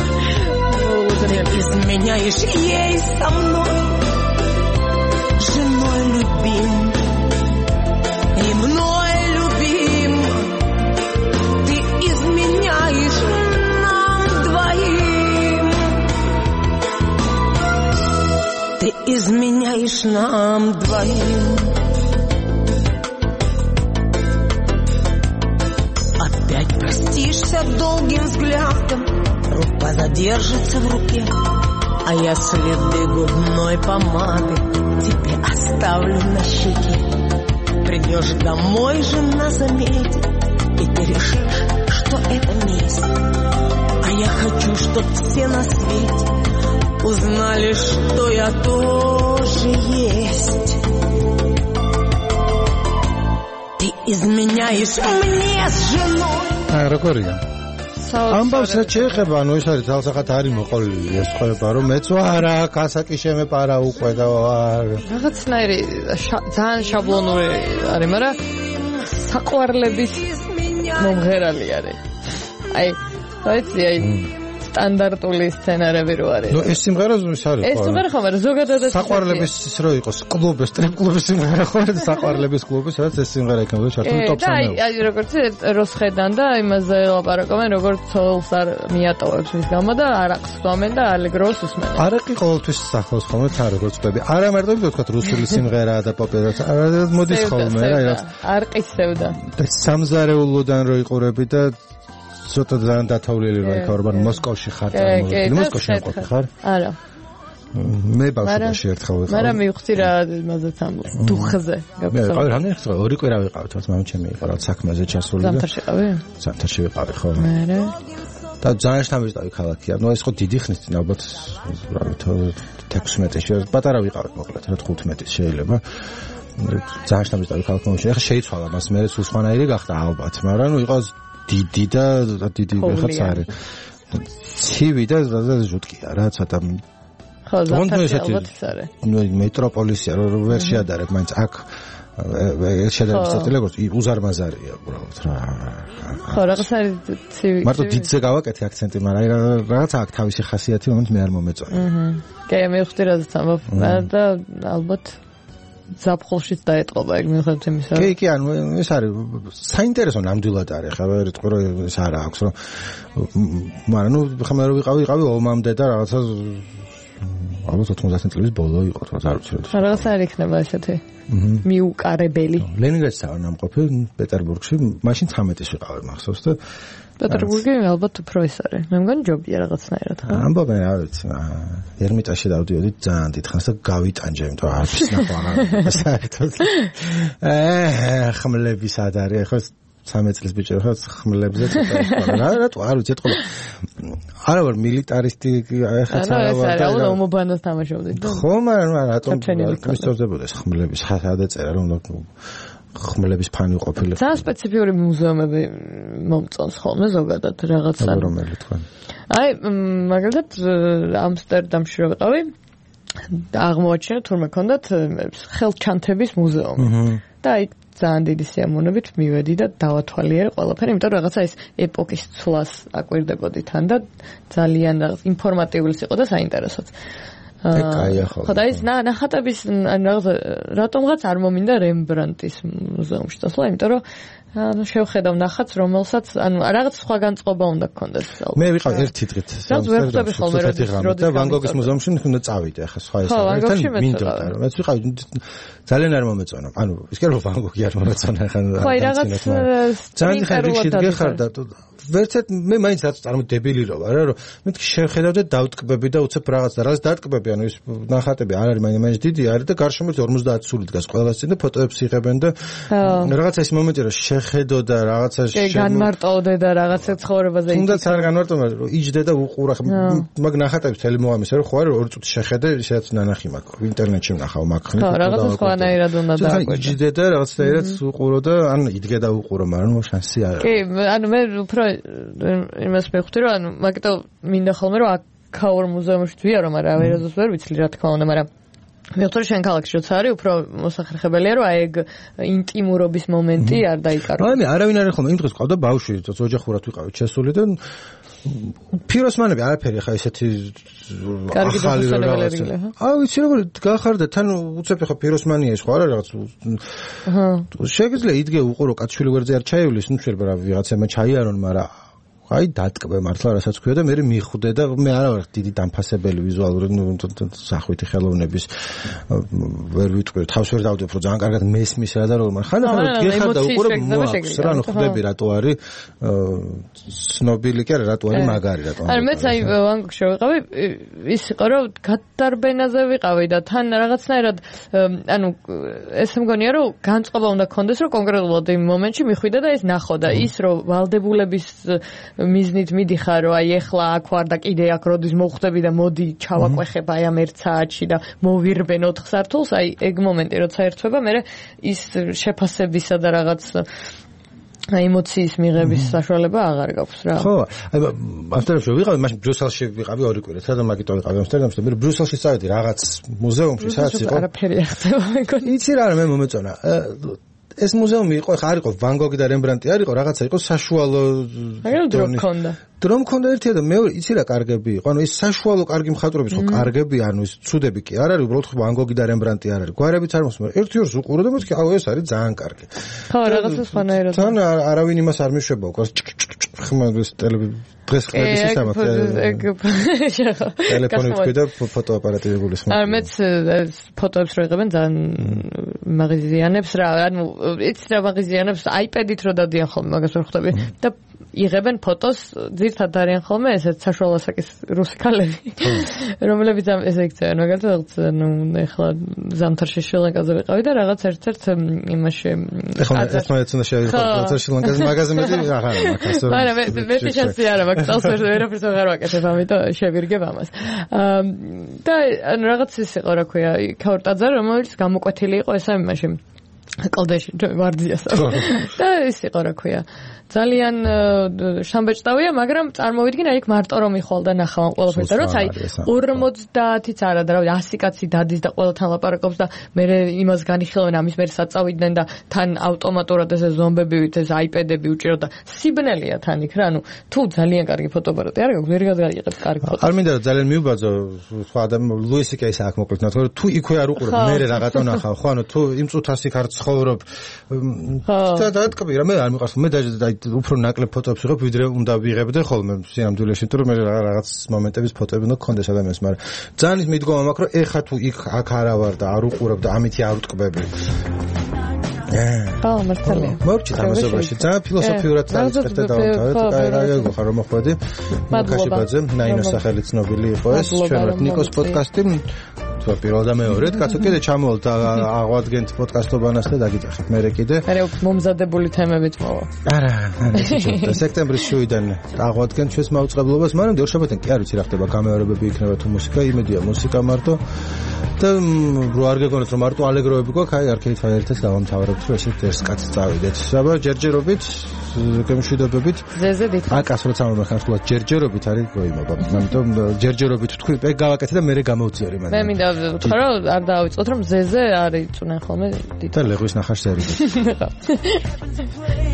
изменяешь ей со мной, женой любим и мной любим. Ты изменяешь нам двоим. лишь нам двоим. Опять простишься долгим взглядом, рука задержится в руке, а я следы губной помады тебе оставлю на щеке. Придешь домой, жена заметит, и ты решишь, что это месть. А я хочу, чтоб все на свете узнали, что я тоже есть. Ты изменяешь мне с женой. Рокория. ამბავს რა შეეხება, ანუ ეს არის ძალსახად არის მოყოლილი ეს ხება, რომ მეც არა, გასაკი შემეპარა უკვე და რაღაცნაირი ძალიან შაბლონური არის, მაგრამ საყვარლების მომღერალი არის. აი, ვიცი, აი სტანდარტული სცენარები რო არის. ნუ ეს სიმღერა ის არის. ეს სიმღერა ხომ არა, ზოგადად საყვარლების ის რო იყოს, კლუბის, სტრიპ კლუბის სიმღერა ხო არა, საყვარლების კლუბის, სადაც ეს სიმღერა იქნება ჩართული ტოპ 3-ში. აი, როგორც როს ხედან და იმაზე ლაპარაკობენ, როგორც ცოლს არ მიატოვებს მის გამო და არაყს ხმენ და ალეგროს usmen. არაყი ყოველთვის სახოს ხოლმე თან როგორც ვთქვი. არა მარტო ვთქვა რუსული სიმღერა და პოპერა, არა მოდის ხოლმე რა, რაც არ ყისევდა. და სამზარეულოდან რო იყურები და ცოტა ძალიან დათოვლილი რო იქა, რომ მოსკოვში ხარ წარმოიდგინე, მოსკოვში მყოფი ხარ? არა. მე ბავშვობაში ერთხელ ვიყავ. მაგრამ მივხვდი რა იმაზეც ამბობს, დუხზე. მე ვიყავი რამდენიხე, ორი კვირა ვიყავი, თორემ მამა ჩემი იყო რა საქმეზე ჩასული და ზამთარში ყავი? ზამთარში ვიყავი ხო. მერე და ძალიან შთამბეჭდავი ქალაქია. ნუ ეს ხო დიდი ხნის წინ ალბათ რა ვიცი 16-ში პატარა ვიყავი მოკლედ რა 15-ის შეიძლება. ძალიან შთამბეჭდავი ქალაქში. ეხლა შეიცვალა მას, მე სულ სხვანაირი გახდა ალბათ, მაგრამ ნუ იყო დიდი და დიდი ხაც არის. ცივი და ჟუტკია რა ცოტა. ხო, ზამთარში ალბათ ის არის. ნუ მეტროპოლისია რომ ვერ შეადარებ მაინც აქ ეს შეადარების წაწილი როგორც უზარმაზარია უბრალოდ რა. ხო, რაღაც არის ცივი. მარტო დიდზე გავაკეთე აქცენტი, მაგრამ რაღაც აქ თავისი ხასიათი მომენტ მე არ მომეწონა. კი, მე ვხვდი რაზეც ამბობ და ალბათ ზაფხულშიც დაეტყობა ეგ მიუხედავად იმისა. კი, ანუ ეს არის საინტერესო ნამდვილად არის, ხა ვერ იტყვი რომ ეს არა აქვს რომ მაგრამ ნუ ხა მე რო ვიყავი ომამდე და რაღაცა ალბათ 90 წლების ბოლო იყო, რა ვიცი რა. რაღაც არ იქნება ესეთი მიუკარებელი. ლენინგრადში ვარ ნამყოფი, პეტერბურგში, მაშინ 19-ის ვიყავი მახსოვს და პეტერბურგი ალბათ უფრო ის არის. მე მგონი ჯობია რაღაცნაირად ხა. ამბობენ რა ვიცი, ერმიტაჟში დავდიოდი ძალიან დიდხანს და გავიტანჯე, იმიტომ რომ არც ნახვა აღარ საერთოდ. ხმლების ად არის, ხო 13 წლის ბიჭი ხარ ხმლებზე ცოტა რატო არ ვიცი ეთქობა არა ვარ მილიტარისტი ეხაც არა ვარ და რა მომბანოს თამაშობდი ხო მაგრამ რატომ მისწორდებოდეს ხმლების ხადა წერა რომ ხმლების ფანი ყოფილი ძალიან სპეციფიური მუზეუმები მომწონს ხოლმე ზოგადად რაღაცა რომელი თქვენ აი მაგალითად ამსტერდამში რო ვიყავი აღმოაჩინა თურმე ქონდათ ხელჩანთების მუზეუმი და აი ძალიან დიდი სიამოვნებით მივედი და დავათვალიერე ყველაფერი, იმიტომ რომ რაღაცა ის ეპოქის ცვლას აკვირდებოდი თან და ძალიან რაღაც ინფორმატიულის იყო და საინტერესოც. ხო და ის ნახატების რაღაცა რატომღაც არ მომინდა რემბრანდტის მუზეუმში წასვლა, იმიტომ რომ ანუ შევხედავ ნახატს, რომელსაც ანუ რაღაც სხვა განწყობა უნდა გქონდეს. მე ვიყავ ერთი დღით. ვერხვდები ხოლმე როდის და ვან გოგის მუზეუმში უნდა წავიდე, ახლა სხვა ეს არის. მინდოდა რომ მეც ვიყავ ძალიან არ მომეწონა. ანუ ის კი რომ ვან გოგი არ მომეწონა, ახლა ხო რაღაც ძალიან ხარიში გეხარ და ვერცეთ მე მაინც რაც წარმოდებილი რო ვარ რა რომ მე შევხედავ და დავტკბები და უცებ რაღაც დატკბები ანუ ის ნახატები არ არის მაინც დიდი არის და გარშემო 50 სული დგას ყველას წინ და ფოტოებს იღებენ და რაღაცა ის მომენტი რომ შეხედო და რაღაცა განმარტოვდე და რაღაცა ცხოვრებაზე იქ თუნდაც არ განმარტოვე რომ იჯდე და უყურა მაგ ნახატებს თელი მოამის რომ ხო არ 2 წუთი შეხედე ისედაც ნანახი მაქვს ინტერნეტში ვნახავ მაგ ხნით და რაღაცა სხვანაირად უნდა დააკვირდე იჯდე და რაღაცნაირად უყურო და ან იდგე და უყურო მაგრამ შანსი არ კი ანუ მე უფრო იმას მეხუთი რომ ანუ მაგიტო მინდა ხოლმე რომ აქაურ მუზეუმში ვია რომ არა ვერაზოს ვერ ვიცი რა თქმა უნდა მაგრამ მეხუთი შენ ქალაქში როცა არის უფრო მოსახერხებელია რომ აი ეგ ინტიმურობის მომენტი არ დაიკარო. აი მე არავინ არ ხოლმე იმ დღეს ყავდა ბავშვი ოჯახურად ვიყავით შესული და ფიროსმანები არაფერი ხა ესეთი ახალი რაღაცა. აი ვიცი როგორ გახარდა თან უცებ ხა ფიროსმანია ის ხო არა რაღაც შეიძლება იდგე უყურო კაცშვილი გვერდზე არ ჩაივლის ნუ შეიძლება რა ვიღაცამა ჩაიარონ მაგრამ აი დატკბე მართლა რასაც ქვია და მე მიხვდე და მე არა ვარ დიდი დამფასებელი ვიზუალური სახვითი ხელოვნების ვერ ვიტყვი თავს ვერ დავდებ რომ ძალიან კარგად მესმის რა და როგორ ხანახან გიხარ და უყურებ მოაქვს რა ნუ ხვდები რატო არის ცნობილი კი არა რატო არის მაგარი რატო არა მეც აი ვანგოგში ვიყავი ის იყო რომ გადარბენაზე ვიყავი და თან რაღაცნაირად ანუ ეს მგონია რომ განწყობა უნდა გქონდეს რომ კონკრეტულად იმ მომენტში მიხვიდე და ეს ნახოდა ის რომ ვალდებულების მიზნით მიდიხარ რომ აი ეხლა აქ ვარ და კიდე აქ როდის მოხვდები და მოდი ჩავაკვეხებ აი ამ 1 საათში და მოვირბენ 4 სართულს აი ეგ მომენტი როცა ერთვება მე ის შეფასებისა და რაღაც ემოციის მიღების საშუალება აღარ გაქვს რა. ხო, აი ამსტერდამში ვიყავი, მაშინ ბრიუსელში ვიყავი 2 კვირა და მაგით ვიყავი ამსტერდამში და მე ბრიუსელში წავედი რაღაც მუზეუმში სადაც იყო. არაფერი არ ხდება მეგონი. იცი რა მე მომეწონა. ეს მუზეუმი იყო, ხა არ იყო ვან გოგი და რემბრანდტი არ იყო, რაღაცა იყო საშუალო დრო მქონდა. დრო მქონდა ერთი და მეორე იცი რა კარგები იყო. ანუ ეს საშუალო კარგი მხატვრობის ხო კარგები, ანუ ეს ცუდები კი არ არის, უბრალოდ ხო ვან გოგი და რემბრანდტი არ არის. გვარებიც არ მოსმენ. ერთი ორს უყურე და მეთქი, აუ ეს არის ძალიან კარგი. ხო, რაღაცა სხვანაირად. თან არავინ იმას არ მიშვება უკვე. ხმადეს დღეს ხმების სამათ. ტელეფონი თქვი და ფოტოაპარატი გულისხმობ. არ მეც ფოტოებს რო იღებენ ძალიან მაღიზიანებს რა, ანუ იცი რა მაღიზიანებს iPad-ით რო დადიან ხოლმე მაგას ვერ ხვდები და იღებენ ფოტოს ძირთად არიან ხოლმე ესეც საშუალო საკის რუსი ქალები რომლებიც ესე იქცევენ მაგალითად ნუ ეხლა ზამთარში შრი-ლანკაზე ვიყავი და რაღაც ერთ-ერთ იმაში ეხლა ერთმანეთს უნდა შევიდეთ შრი-ლანკაზე მაგაზე მეტი აღარ მაქვს არა მე შანსი არა მაქვს წელს ვერაფერს აღარ ვაკეთებ ამიტომ შევირგებ ამას და ანუ რაღაც ის იყო რა ქვია ქაურტაძე რომელიც გამოკვეთილი იყო ესა იმაში კლდეში ვარდიასა და ის იყო რა ქვია ძალიან შამბეჭდავია, მაგრამ წარმოვიდგინე იქ მარტო რომ იხვალ და ნახავ ყველაფერს და როცა აი 50-იც არა და რა 100 კაცი დადის და ყველთან ლაპარაკობს და მე იმას განიხილავენ ამის მე საწავიდნენ და თან ავტომატურად ესე ზომბები ეს iPad-ები უჭირო და სიბნელია თან იქ რა ანუ თუ ძალიან კარგი ფოტოაპარატი არ გაქვს ვერ გადაიღებ კარგი ფოტო. არ მინდა ძალიან მიუბაძო სხვა ადამიანი ლუისი კეის აქ მოკლედ თორე თუ იქვე არ უყურებ მე რაღაცა ნახავ ხო ანუ თუ იმ წუთას იქ არ ცხოვრობ და დატკბი რა მე არ მიყვარს მე და უფრო ნაკლებ ფოტოებს ვიღებ, ვიდრე უნდა ვიღებდე ხოლმე სინამდვილეში, თუ მე რაღაც მომენტების ფოტოები უნდა გქონდეს ადამიანს, მაგრამ ძალიან ის მიდგომა მაქვს, რომ ეხა თუ იქ აქ არა ვარ და არ უყურებ და ამითი არ უტკბები. ხო, მართალია. მოვჭი თამაშობაში, ძალიან ფილოსოფიურად დაიწყეთ და დავთავეთ, აი გახარ რომ მოხვედი. მაკაშიბაძე, ნაინოს სახელი ცნობილი იყო ეს, ჩვენ ვართ ნიკოს პოდკასტი. პირველ და მეორედ, კაცო კიდე ჩამოვალთ და აღვადგენთ პოდკასტობანას და დაგიძახეთ. მე კიდე. მე მომზადებული თემებიც მოვა. არა, სექტემბრის 7-დან აღვადგენთ ჩვენს მაუწყებლობას, მაგრამ დიოშაბათენ კი არ ვიცი რა ხდება, გამეორებები იქნება თუ მუსიკა, იმედია მუსიკა მარტო და რო არ გეგონოთ რომ მარტო ალეგროები გვაქვს, აი არქეით ფაიერთეს გავამთავრებთ, რომ ესეთ ერთ კაც წავიდეთ. საბა ჯერჯერობით გემშვიდობებით. ზეზედით. აკას როცა მომხერხულად ჯერჯერობით არის გოიმობა. ამიტომ ჯერჯერობით თქვი, ეგ გავაკეთე და მე გამოვწიერი მანდ. მე მინდა ვთქვა რომ არ დავიწყოთ რომ ზეზე არ იწუნენ ხოლმე და ლეგვის ნახარს ერიდეთ.